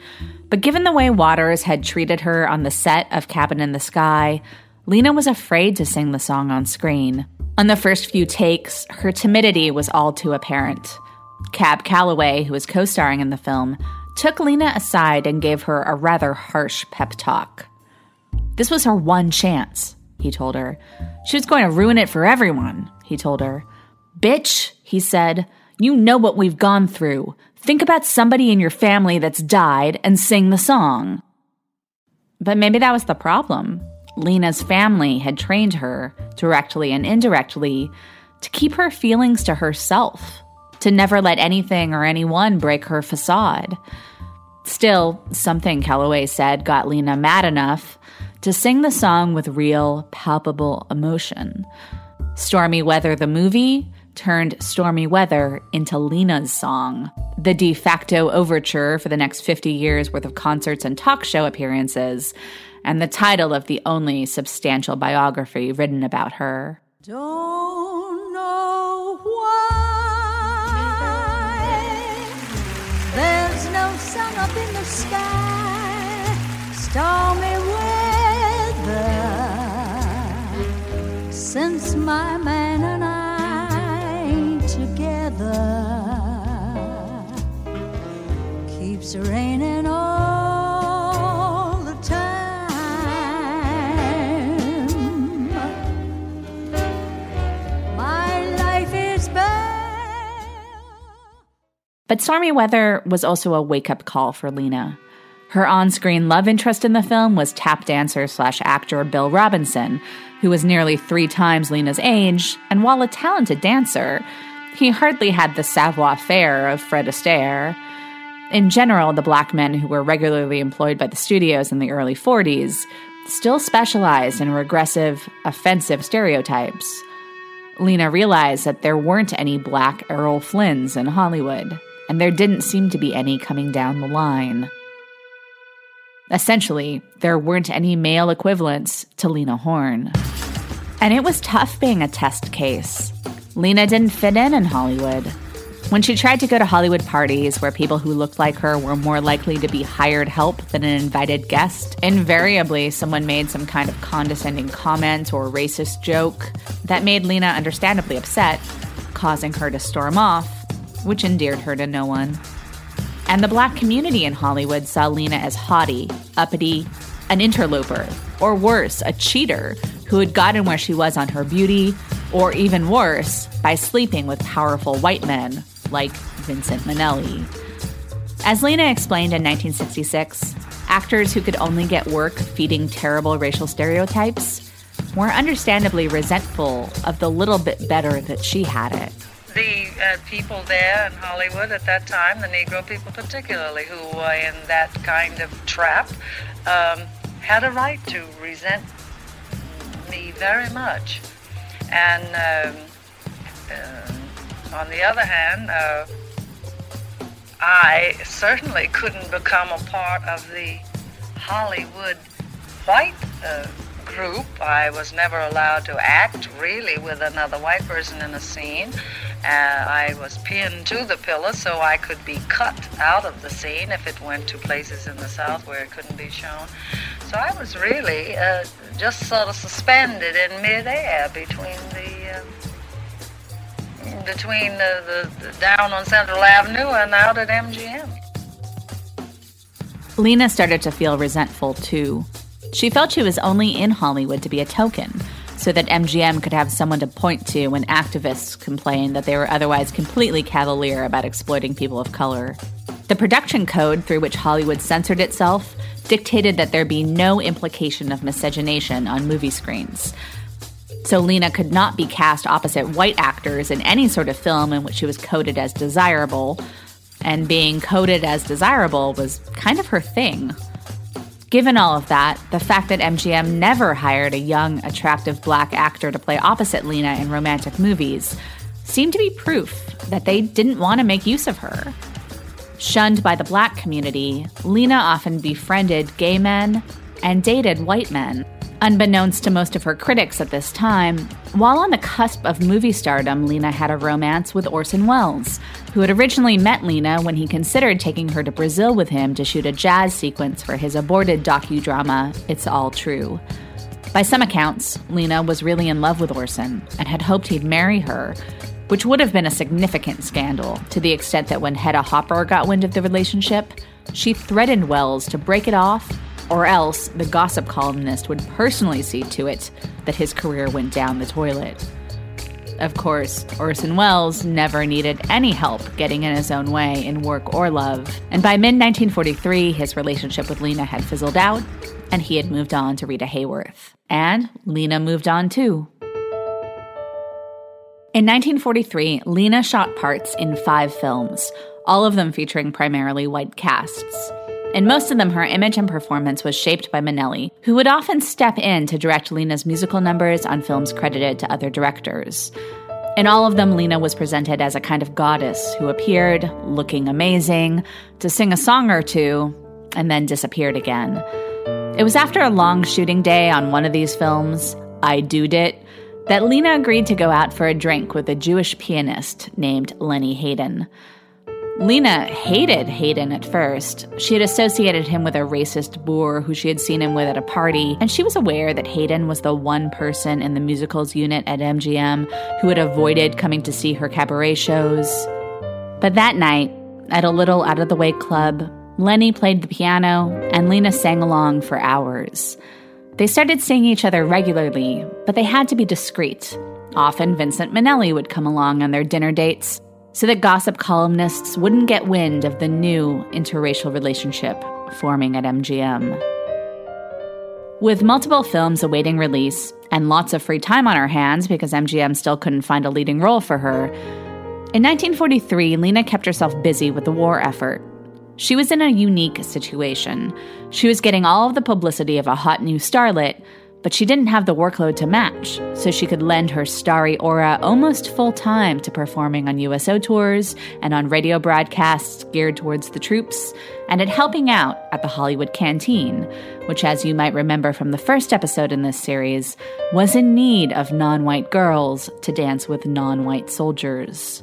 But given the way Waters had treated her on the set of Cabin in the Sky, Lena was afraid to sing the song on screen. On the first few takes, her timidity was all too apparent. Cab Calloway, who was co-starring in the film, took Lena aside and gave her a rather harsh pep talk. This was her one chance, he told her. She was going to ruin it for everyone, he told her. Bitch, he said, you know what we've gone through. Think about somebody in your family that's died and sing the song. But maybe that was the problem. Lena's family had trained her, directly and indirectly, to keep her feelings to herself, to never let anything or anyone break her facade. Still, something Calloway said got Lena mad enough to sing the song with real, palpable emotion. Stormy Weather the movie turned Stormy Weather into Lena's song, the de facto overture for the next fifty years worth of concerts and talk show appearances, and the title of the only substantial biography written about her. Don't know why there's no sun up in the sky, stormy weather, since my man and I ain't together, keeps raining all the time. But Stormy Weather was also a wake-up call for Lena. Her on-screen love interest in the film was tap dancer slash actor Bill Robinson, who was nearly three times Lena's age, and while a talented dancer, he hardly had the savoir-faire of Fred Astaire. In general, the black men who were regularly employed by the studios in the early forties still specialized in regressive, offensive stereotypes. Lena realized that there weren't any black Errol Flynns in Hollywood, and there didn't seem to be any coming down the line. Essentially, there weren't any male equivalents to Lena Horne. And it was tough being a test case. Lena didn't fit in in Hollywood. When she tried to go to Hollywood parties where people who looked like her were more likely to be hired help than an invited guest, invariably someone made some kind of condescending comment or racist joke that made Lena understandably upset, causing her to storm off, which endeared her to no one. And the black community in Hollywood saw Lena as haughty, uppity, an interloper, or worse, a cheater who had gotten where she was on her beauty, or even worse, by sleeping with powerful white men like Vincent Minnelli. As Lena explained in nineteen sixty-six, actors who could only get work feeding terrible racial stereotypes were understandably resentful of the little bit better that she had it. The uh, people there in Hollywood at that time, the Negro people particularly, who were in that kind of trap, um, had a right to resent me very much. And um, uh, on the other hand, uh, I certainly couldn't become a part of the Hollywood white uh, group. I was never allowed to act really with another white person in a scene. Uh, I was pinned to the pillar so I could be cut out of the scene if it went to places in the South where it couldn't be shown. So I was really uh, just sort of suspended in midair between the uh, between the, the, the down on Central Avenue and out at M G M. Lena started to feel resentful too. She felt she was only in Hollywood to be a token, so that M G M could have someone to point to when activists complained that they were otherwise completely cavalier about exploiting people of color. The production code through which Hollywood censored itself dictated that there be no implication of miscegenation on movie screens. So Lena could not be cast opposite white actors in any sort of film in which she was coded as desirable, and being coded as desirable was kind of her thing. Given all of that, the fact that M G M never hired a young, attractive black actor to play opposite Lena in romantic movies seemed to be proof that they didn't want to make use of her. Shunned by the black community, Lena often befriended gay men and dated white men. Unbeknownst to most of her critics at this time, while on the cusp of movie stardom, Lena had a romance with Orson Welles, who had originally met Lena when he considered taking her to Brazil with him to shoot a jazz sequence for his aborted docudrama, It's All True. By some accounts, Lena was really in love with Orson and had hoped he'd marry her, which would have been a significant scandal to the extent that when Hedda Hopper got wind of the relationship, she threatened Welles to break it off, or else the gossip columnist would personally see to it that his career went down the toilet. Of course, Orson Welles never needed any help getting in his own way in work or love, and by mid nineteen forty-three, his relationship with Lena had fizzled out, and he had moved on to Rita Hayworth. And Lena moved on too. In nineteen forty-three, Lena shot parts in five films, all of them featuring primarily white casts. In most of them, her image and performance was shaped by Minnelli, who would often step in to direct Lena's musical numbers on films credited to other directors. In all of them, Lena was presented as a kind of goddess who appeared, looking amazing, to sing a song or two, and then disappeared again. It was after a long shooting day on one of these films, I Do'd It, that Lena agreed to go out for a drink with a Jewish pianist named Lenny Hayden. Lena hated Hayden at first. She had associated him with a racist boor who she had seen him with at a party, and she was aware that Hayden was the one person in the musicals unit at M G M who had avoided coming to see her cabaret shows. But that night, at a little out-of-the-way club, Lenny played the piano, and Lena sang along for hours. They started seeing each other regularly, but they had to be discreet. Often Vincent Minnelli would come along on their dinner dates, so that gossip columnists wouldn't get wind of the new interracial relationship forming at M G M. With multiple films awaiting release and lots of free time on her hands because M G M still couldn't find a leading role for her, in nineteen forty-three, Lena kept herself busy with the war effort. She was in a unique situation. She was getting all of the publicity of a hot new starlet, but she didn't have the workload to match, so she could lend her starry aura almost full-time to performing on U S O tours and on radio broadcasts geared towards the troops, and at helping out at the Hollywood Canteen, which, as you might remember from the first episode in this series, was in need of non-white girls to dance with non-white soldiers.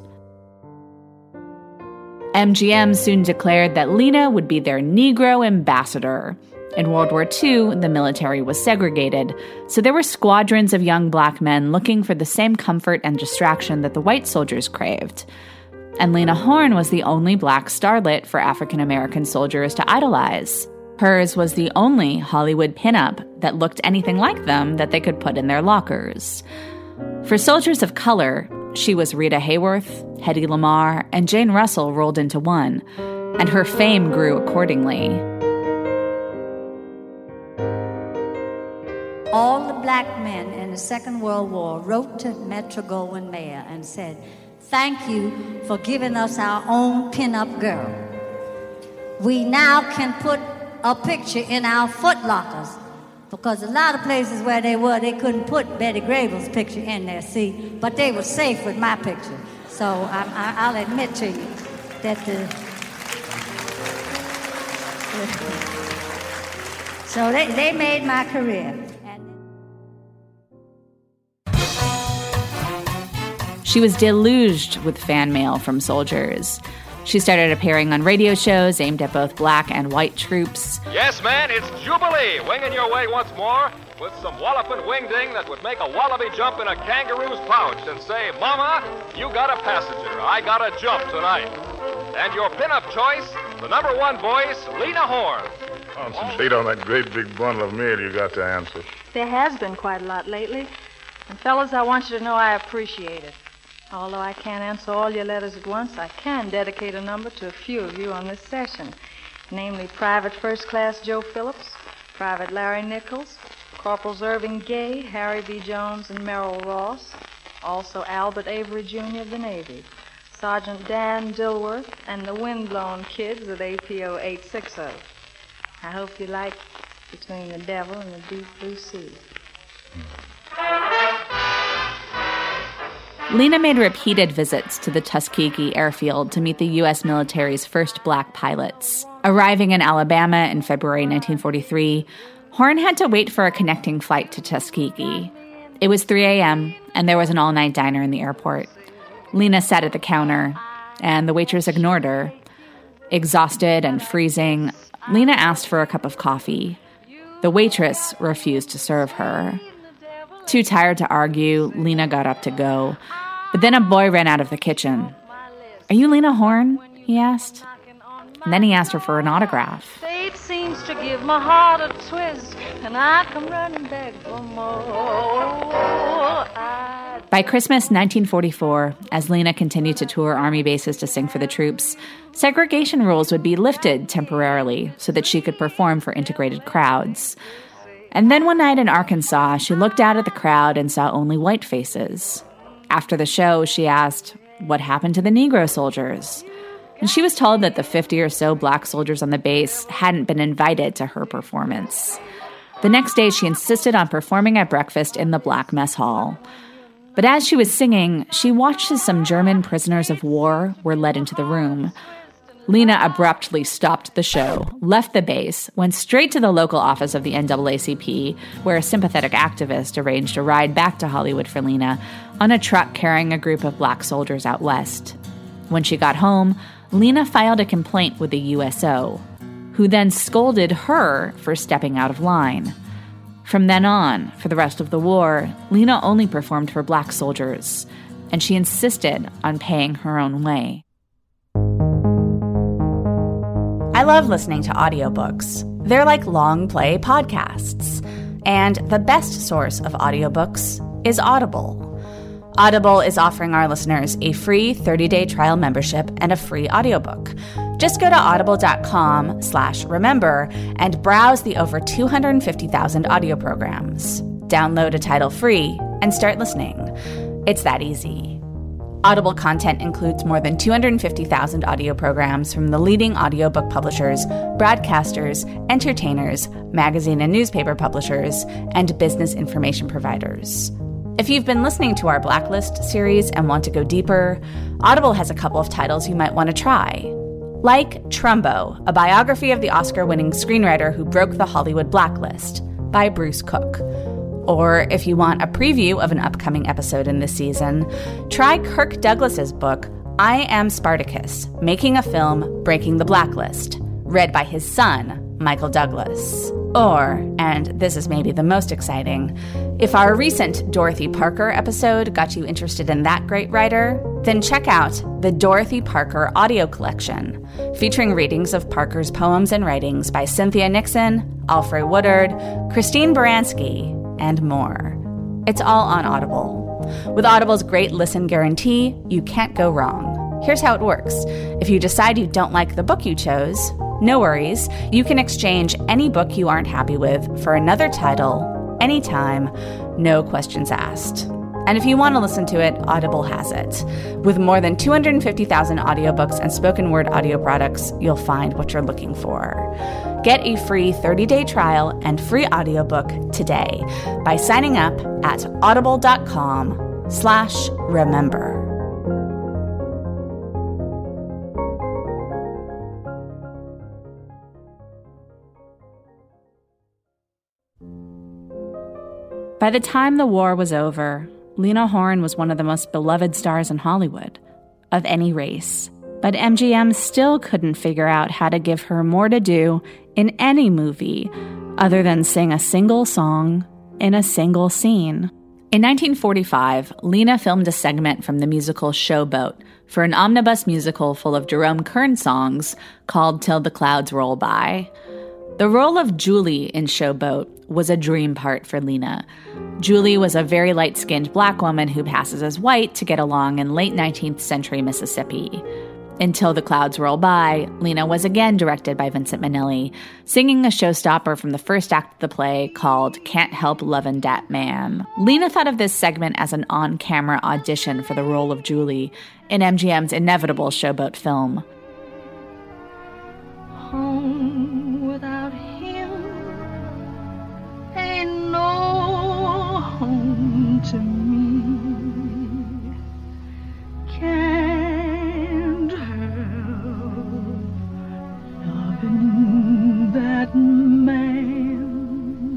M G M soon declared that Lena would be their Negro ambassador. In World War Two, the military was segregated, so there were squadrons of young black men looking for the same comfort and distraction that the white soldiers craved. And Lena Horne was the only black starlet for African-American soldiers to idolize. Hers was the only Hollywood pinup that looked anything like them that they could put in their lockers. For soldiers of color, she was Rita Hayworth, Hedy Lamarr, and Jane Russell rolled into one, and her fame grew accordingly. All the black men in the Second World War wrote to Metro-Goldwyn-Mayer and said, "Thank you for giving us our own pin-up girl. We now can put a picture in our footlockers," because a lot of places where they were, they couldn't put Betty Grable's picture in there, see, but they were safe with my picture. So I, I, I'll admit to you that the... so they, they made my career. She was deluged with fan mail from soldiers. She started appearing on radio shows aimed at both black and white troops. Yes, man, it's Jubilee, winging your way once more with some walloping wing-ding that would make a wallaby jump in a kangaroo's pouch and say, "Mama, you got a passenger. I got a jump tonight." And your pinup choice, the number one voice, Lena Horne. Concentrate on that great big bundle of mail you got to answer. There has been quite a lot lately. And fellas, I want you to know I appreciate it. Although I can't answer all your letters at once, I can dedicate a number to a few of you on this session, namely Private First Class Joe Phillips, Private Larry Nichols, Corporals Irving Gay, Harry B. Jones, and Merrill Ross, also Albert Avery Junior of the Navy, Sergeant Dan Dilworth, and the Windblown Kids at A P O eight sixty. I hope you like Between the Devil and the Deep Blue Sea. Lena made repeated visits to the Tuskegee airfield to meet the U S military's first black pilots. Arriving in Alabama in February nineteen forty-three, Horne had to wait for a connecting flight to Tuskegee. It was three a.m., and there was an all-night diner in the airport. Lena sat at the counter, and the waitress ignored her. Exhausted and freezing, Lena asked for a cup of coffee. The waitress refused to serve her. Too tired to argue, Lena got up to go. But then a boy ran out of the kitchen. "Are you Lena Horne?" he asked. And then he asked her for an autograph. Fate seems to give my heart a twist, and I come running back for more. I... By Christmas nineteen forty-four, as Lena continued to tour Army bases to sing for the troops, segregation rules would be lifted temporarily so that she could perform for integrated crowds. And then one night in Arkansas, she looked out at the crowd and saw only white faces. After the show, she asked, what happened to the Negro soldiers? And she was told that the fifty or so black soldiers on the base hadn't been invited to her performance. The next day, she insisted on performing at breakfast in the black mess hall. But as she was singing, she watched as some German prisoners of war were led into the room. Lena abruptly stopped the show, left the base, went straight to the local office of the N double A C P, where a sympathetic activist arranged a ride back to Hollywood for Lena on a truck carrying a group of black soldiers out west. When she got home, Lena filed a complaint with the U S O, who then scolded her for stepping out of line. From then on, for the rest of the war, Lena only performed for black soldiers, and she insisted on paying her own way. I love listening to audiobooks. They're like long play podcasts. And the best source of audiobooks is Audible. Audible is offering our listeners a free thirty-day trial membership and a free audiobook. Just go to audible.com slash remember and browse the over two hundred fifty thousand audio programs. Download a title free and start listening. It's that easy. Audible content includes more than two hundred fifty thousand audio programs from the leading audiobook publishers, broadcasters, entertainers, magazine and newspaper publishers, and business information providers. If you've been listening to our Blacklist series and want to go deeper, Audible has a couple of titles you might want to try. Like Trumbo, a biography of the Oscar-winning screenwriter who broke the Hollywood blacklist, by Bruce Cook. Or if you want a preview of an upcoming episode in this season, try Kirk Douglas's book, I Am Spartacus, Making a Film, Breaking the Blacklist, read by his son, Michael Douglas. Or, and this is maybe the most exciting, if our recent Dorothy Parker episode got you interested in that great writer, then check out the Dorothy Parker audio collection, featuring readings of Parker's poems and writings by Cynthia Nixon, Alfre Woodard, Christine Baranski, and more. It's all on Audible. With Audible's great listen guarantee, you can't go wrong. Here's how it works. If you decide you don't like the book you chose, no worries. You can exchange any book you aren't happy with for another title, anytime, no questions asked. And if you want to listen to it, Audible has it. With more than two hundred fifty thousand audiobooks and spoken word audio products, you'll find what you're looking for. Get a free thirty-day trial and free audiobook today by signing up at audible.com slash remember. By the time the war was over, Lena Horne was one of the most beloved stars in Hollywood, of any race. But M G M still couldn't figure out how to give her more to do in any movie other than sing a single song in a single scene. In nineteen forty-five, Lena filmed a segment from the musical Showboat for an omnibus musical full of Jerome Kern songs called Till the Clouds Roll By. The role of Julie in Showboat was a dream part for Lena. Julie was a very light-skinned black woman who passes as white to get along in late nineteenth century Mississippi. Until the Clouds Roll By, Lena was again directed by Vincent Minnelli, singing a showstopper from the first act of the play called Can't Help Lovin' Dat Man. Lena thought of this segment as an on-camera audition for the role of Julie in M G M's inevitable Showboat film. Home without him ain't no home to me. Can't help loving that man.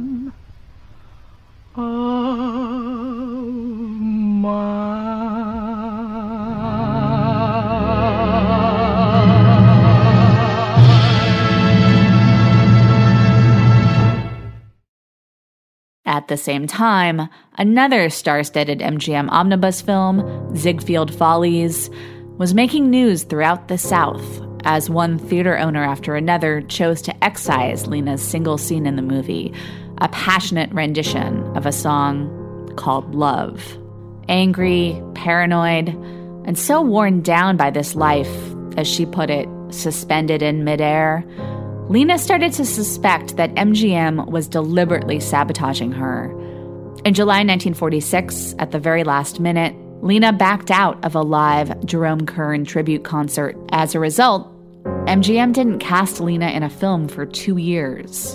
At the same time, another star-studded M G M omnibus film, Ziegfeld Follies, was making news throughout the South as one theater owner after another chose to excise Lena's single scene in the movie, a passionate rendition of a song called Love. Angry, paranoid, and so worn down by this life, as she put it, suspended in midair, Lena started to suspect that M G M was deliberately sabotaging her. In July nineteen forty-six, at the very last minute, Lena backed out of a live Jerome Kern tribute concert. As a result, M G M didn't cast Lena in a film for two years.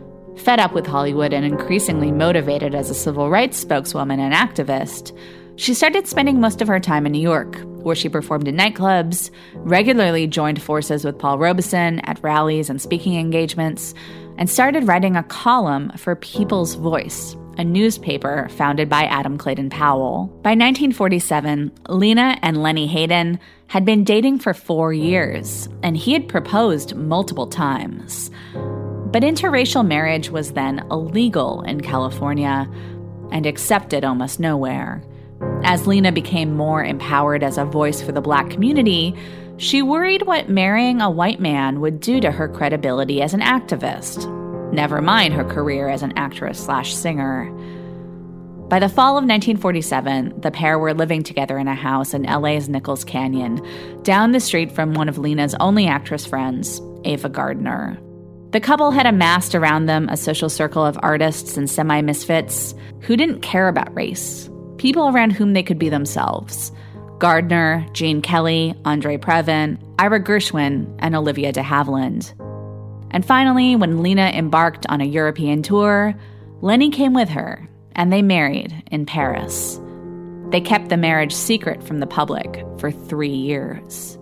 Fed up with Hollywood and increasingly motivated as a civil rights spokeswoman and activist, she started spending most of her time in New York, where she performed in nightclubs, regularly joined forces with Paul Robeson at rallies and speaking engagements, and started writing a column for People's Voice, a newspaper founded by Adam Clayton Powell. By nineteen forty-seven, Lena and Lenny Hayden had been dating for four years, and he had proposed multiple times. But interracial marriage was then illegal in California and accepted almost nowhere. As Lena became more empowered as a voice for the Black community, she worried what marrying a white man would do to her credibility as an activist, never mind her career as an actress slash singer. By the fall of nineteen forty-seven, the pair were living together in a house in L A's Nichols Canyon, down the street from one of Lena's only actress friends, Ava Gardner. The couple had amassed around them a social circle of artists and semi-misfits who didn't care about race. People around whom they could be themselves. Gardner, Gene Kelly, Andre Previn, Ira Gershwin, and Olivia de Havilland. And finally, when Lena embarked on a European tour, Lenny came with her, and they married in Paris. They kept the marriage secret from the public for three years.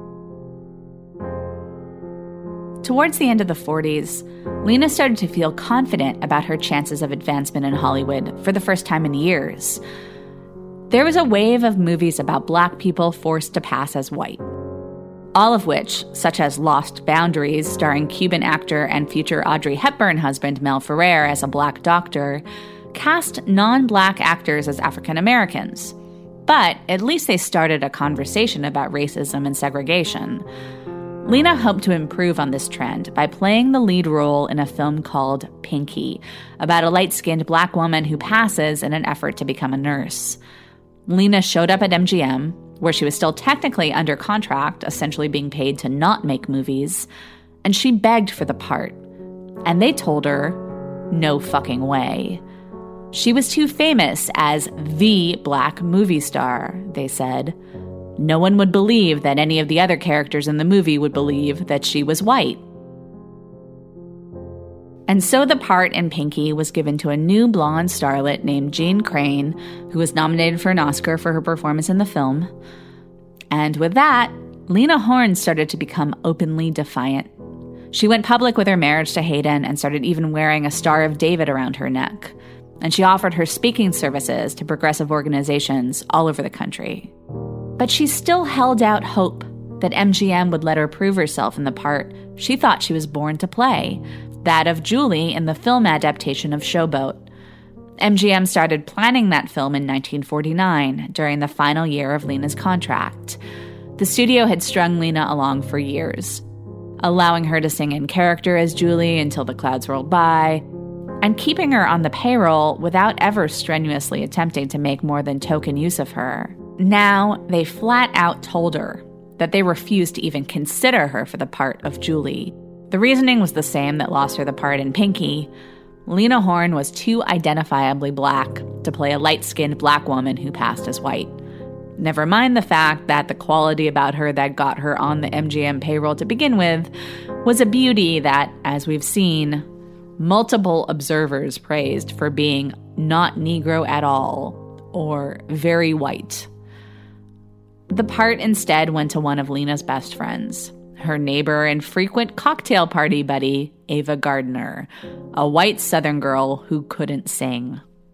Towards the end of the forties, Lena started to feel confident about her chances of advancement in Hollywood for the first time in years. There was a wave of movies about Black people forced to pass as white, all of which, such as Lost Boundaries, starring Cuban actor and future Audrey Hepburn husband Mel Ferrer as a Black doctor, cast non-Black actors as African Americans. But at least they started a conversation about racism and segregation. Lena hoped to improve on this trend by playing the lead role in a film called Pinky, about a light-skinned Black woman who passes in an effort to become a nurse. Lena showed up at M G M, where she was still technically under contract, essentially being paid to not make movies, and she begged for the part. And they told her, no fucking way. She was too famous as the Black movie star, they said. No one would believe that any of the other characters in the movie would believe that she was white. And so the part in Pinky was given to a new blonde starlet named Jean Crane, who was nominated for an Oscar for her performance in the film. And with that, Lena Horne started to become openly defiant. She went public with her marriage to Hayden and started even wearing a Star of David around her neck. And she offered her speaking services to progressive organizations all over the country. But she still held out hope that M G M would let her prove herself in the part she thought she was born to play, that of Julie in the film adaptation of Showboat. M G M started planning that film in nineteen forty-nine, during the final year of Lena's contract. The studio had strung Lena along for years, allowing her to sing in character as Julie until the clouds rolled by, and keeping her on the payroll without ever strenuously attempting to make more than token use of her. Now, they flat out told her that they refused to even consider her for the part of Julie. The reasoning was the same that lost her the part in Pinky. Lena Horne was too identifiably Black to play a light-skinned Black woman who passed as white. Never mind the fact that the quality about her that got her on the M G M payroll to begin with was a beauty that, as we've seen, multiple observers praised for being not Negro at all, or very white. The part instead went to one of Lena's best friends, her neighbor and frequent cocktail party buddy, Ava Gardner, a white Southern girl who couldn't sing.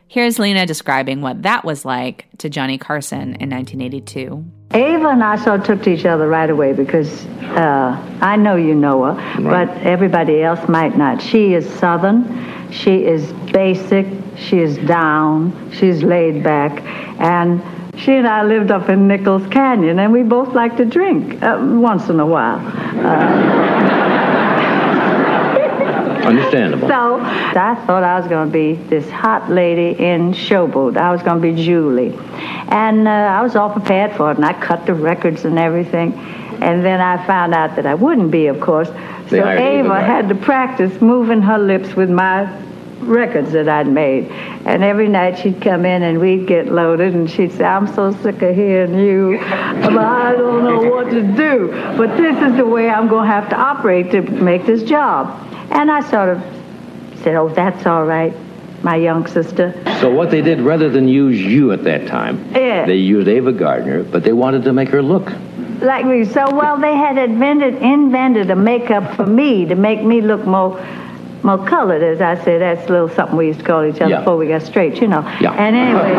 Here's Lena describing what that was like to Johnny Carson in nineteen eighty-two. Ava and I sort of took to each other right away because uh, I know you know her, right. But everybody else might not. She is Southern, she is basic, she is down, she's laid back, and she and I lived up in Nichols Canyon, and we both like to drink uh, once in a while. Uh, Understandable. So I thought I was going to be this hot lady in showboat. I was going to be Julie. And uh, I was all prepared for it, and I cut the records and everything. And then I found out that I wouldn't be, of course. So Ava had to practice moving her lips with my records that I'd made. And every night she'd come in and we'd get loaded, and she'd say, I'm so sick of hearing you, but I don't know what to do. But this is the way I'm going to have to operate to make this job. And I sort of said, oh, that's all right, my young sister. So what they did, rather than use you at that time, yeah. they used Ava Gardner, but they wanted to make her look like me. So, well, they had invented, invented a makeup for me to make me look more more colored, as I say. That's a little something we used to call each other yeah. before we got straight, you know. Yeah. And anyway,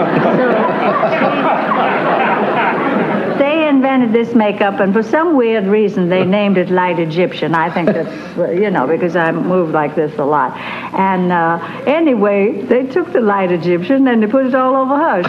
so they invented this makeup, and for some weird reason, they named it Light Egyptian. I think that's, you know, because I move like this a lot. And uh, anyway, they took the Light Egyptian and they put it all over her.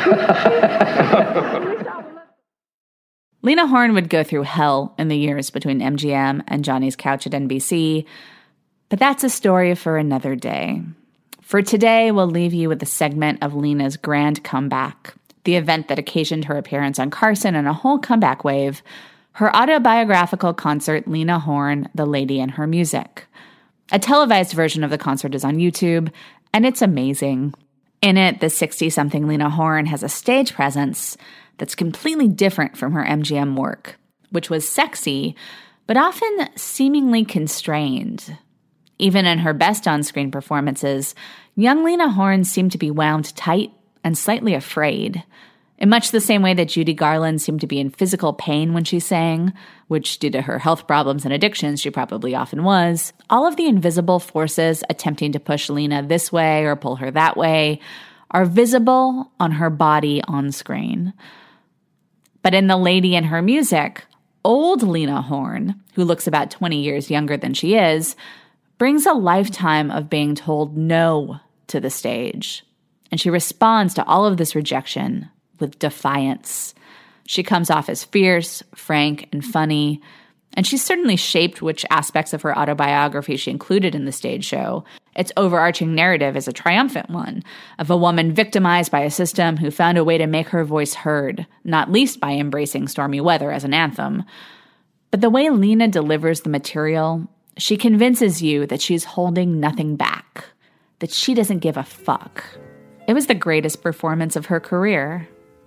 She, she, Lena Horne would go through hell in the years between M G M and Johnny's Couch at N B C, but that's a story for another day. For today, we'll leave you with a segment of Lena's grand comeback, the event that occasioned her appearance on Carson and a whole comeback wave, her autobiographical concert, Lena Horne, The Lady and Her Music. A televised version of the concert is on YouTube, and it's amazing. In it, the sixty-something Lena Horne has a stage presence that's completely different from her M G M work, which was sexy, but often seemingly constrained. Even in her best on-screen performances, young Lena Horne seemed to be wound tight and slightly afraid, in much the same way that Judy Garland seemed to be in physical pain when she sang, which due to her health problems and addictions she probably often was. All of the invisible forces attempting to push Lena this way or pull her that way are visible on her body on screen. But in The Lady and Her Music, old Lena Horne, who looks about twenty years younger than she is, brings a lifetime of being told no to the stage. And she responds to all of this rejection with defiance. She comes off as fierce, frank, and funny, and she's certainly shaped which aspects of her autobiography she included in the stage show. Its overarching narrative is a triumphant one, of a woman victimized by a system who found a way to make her voice heard, not least by embracing stormy weather as an anthem. But the way Lena delivers the material, she convinces you that she's holding nothing back, that she doesn't give a fuck. It was the greatest performance of her career.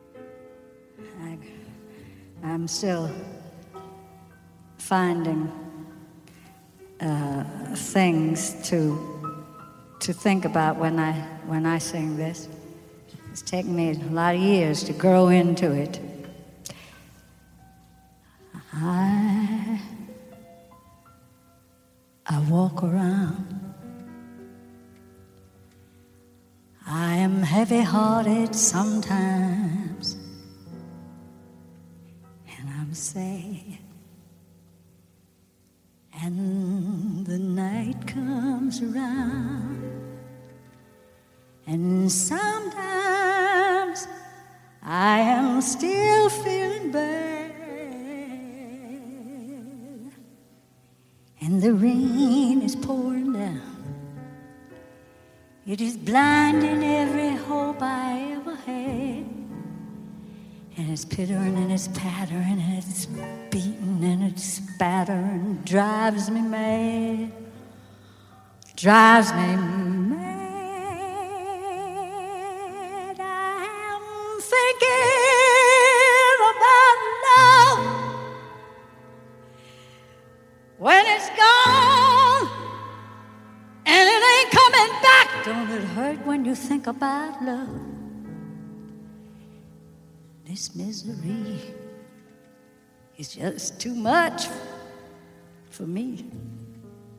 I, I'm still finding uh, things to to think about when I when I sing this. It's taken me a lot of years to grow into it. I I walk around. I am heavy-hearted sometimes, and I'm sad. And the night comes around, and sometimes I am still feeling bad. And the rain is pouring down. It is blinding every hope I ever had. And it's pittering and it's pattering and it's beating and it's spattering. Drives me mad. Drives me mad. I am thinking about love when it's gone and it ain't coming back. Don't it hurt when you think about love? This misery is just too much for me.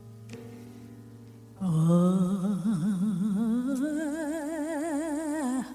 Oh,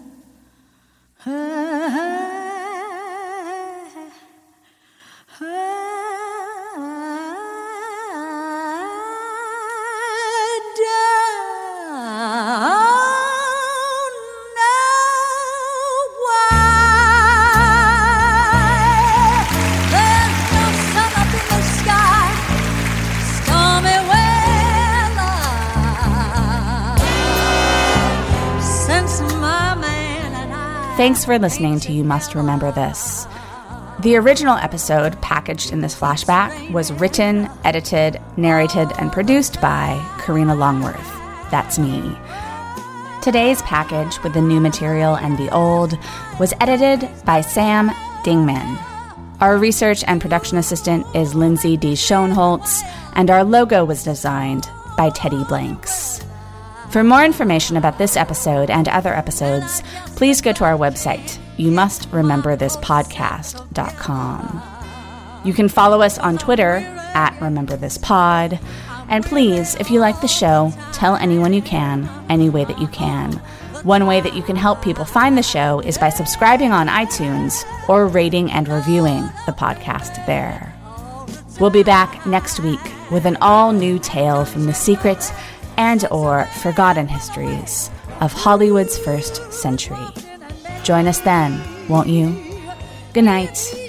Thanks for listening to You Must Remember This. The original episode, packaged in this flashback, was written, edited, narrated, and produced by Karina Longworth. That's me. Today's package, with the new material and the old, was edited by Sam Dingman. Our research and production assistant is Lindsay D. Schoenholtz, and our logo was designed by Teddy Blanks. For more information about this episode and other episodes, please go to our website, you must remember this podcast dot com. You can follow us on Twitter at remember this pod. And please, if you like the show, tell anyone you can, any way that you can. One way that you can help people find the show is by subscribing on iTunes or rating and reviewing the podcast there. We'll be back next week with an all-new tale from the secret and or forgotten histories of Hollywood's first century. Join us then, won't you? Good night.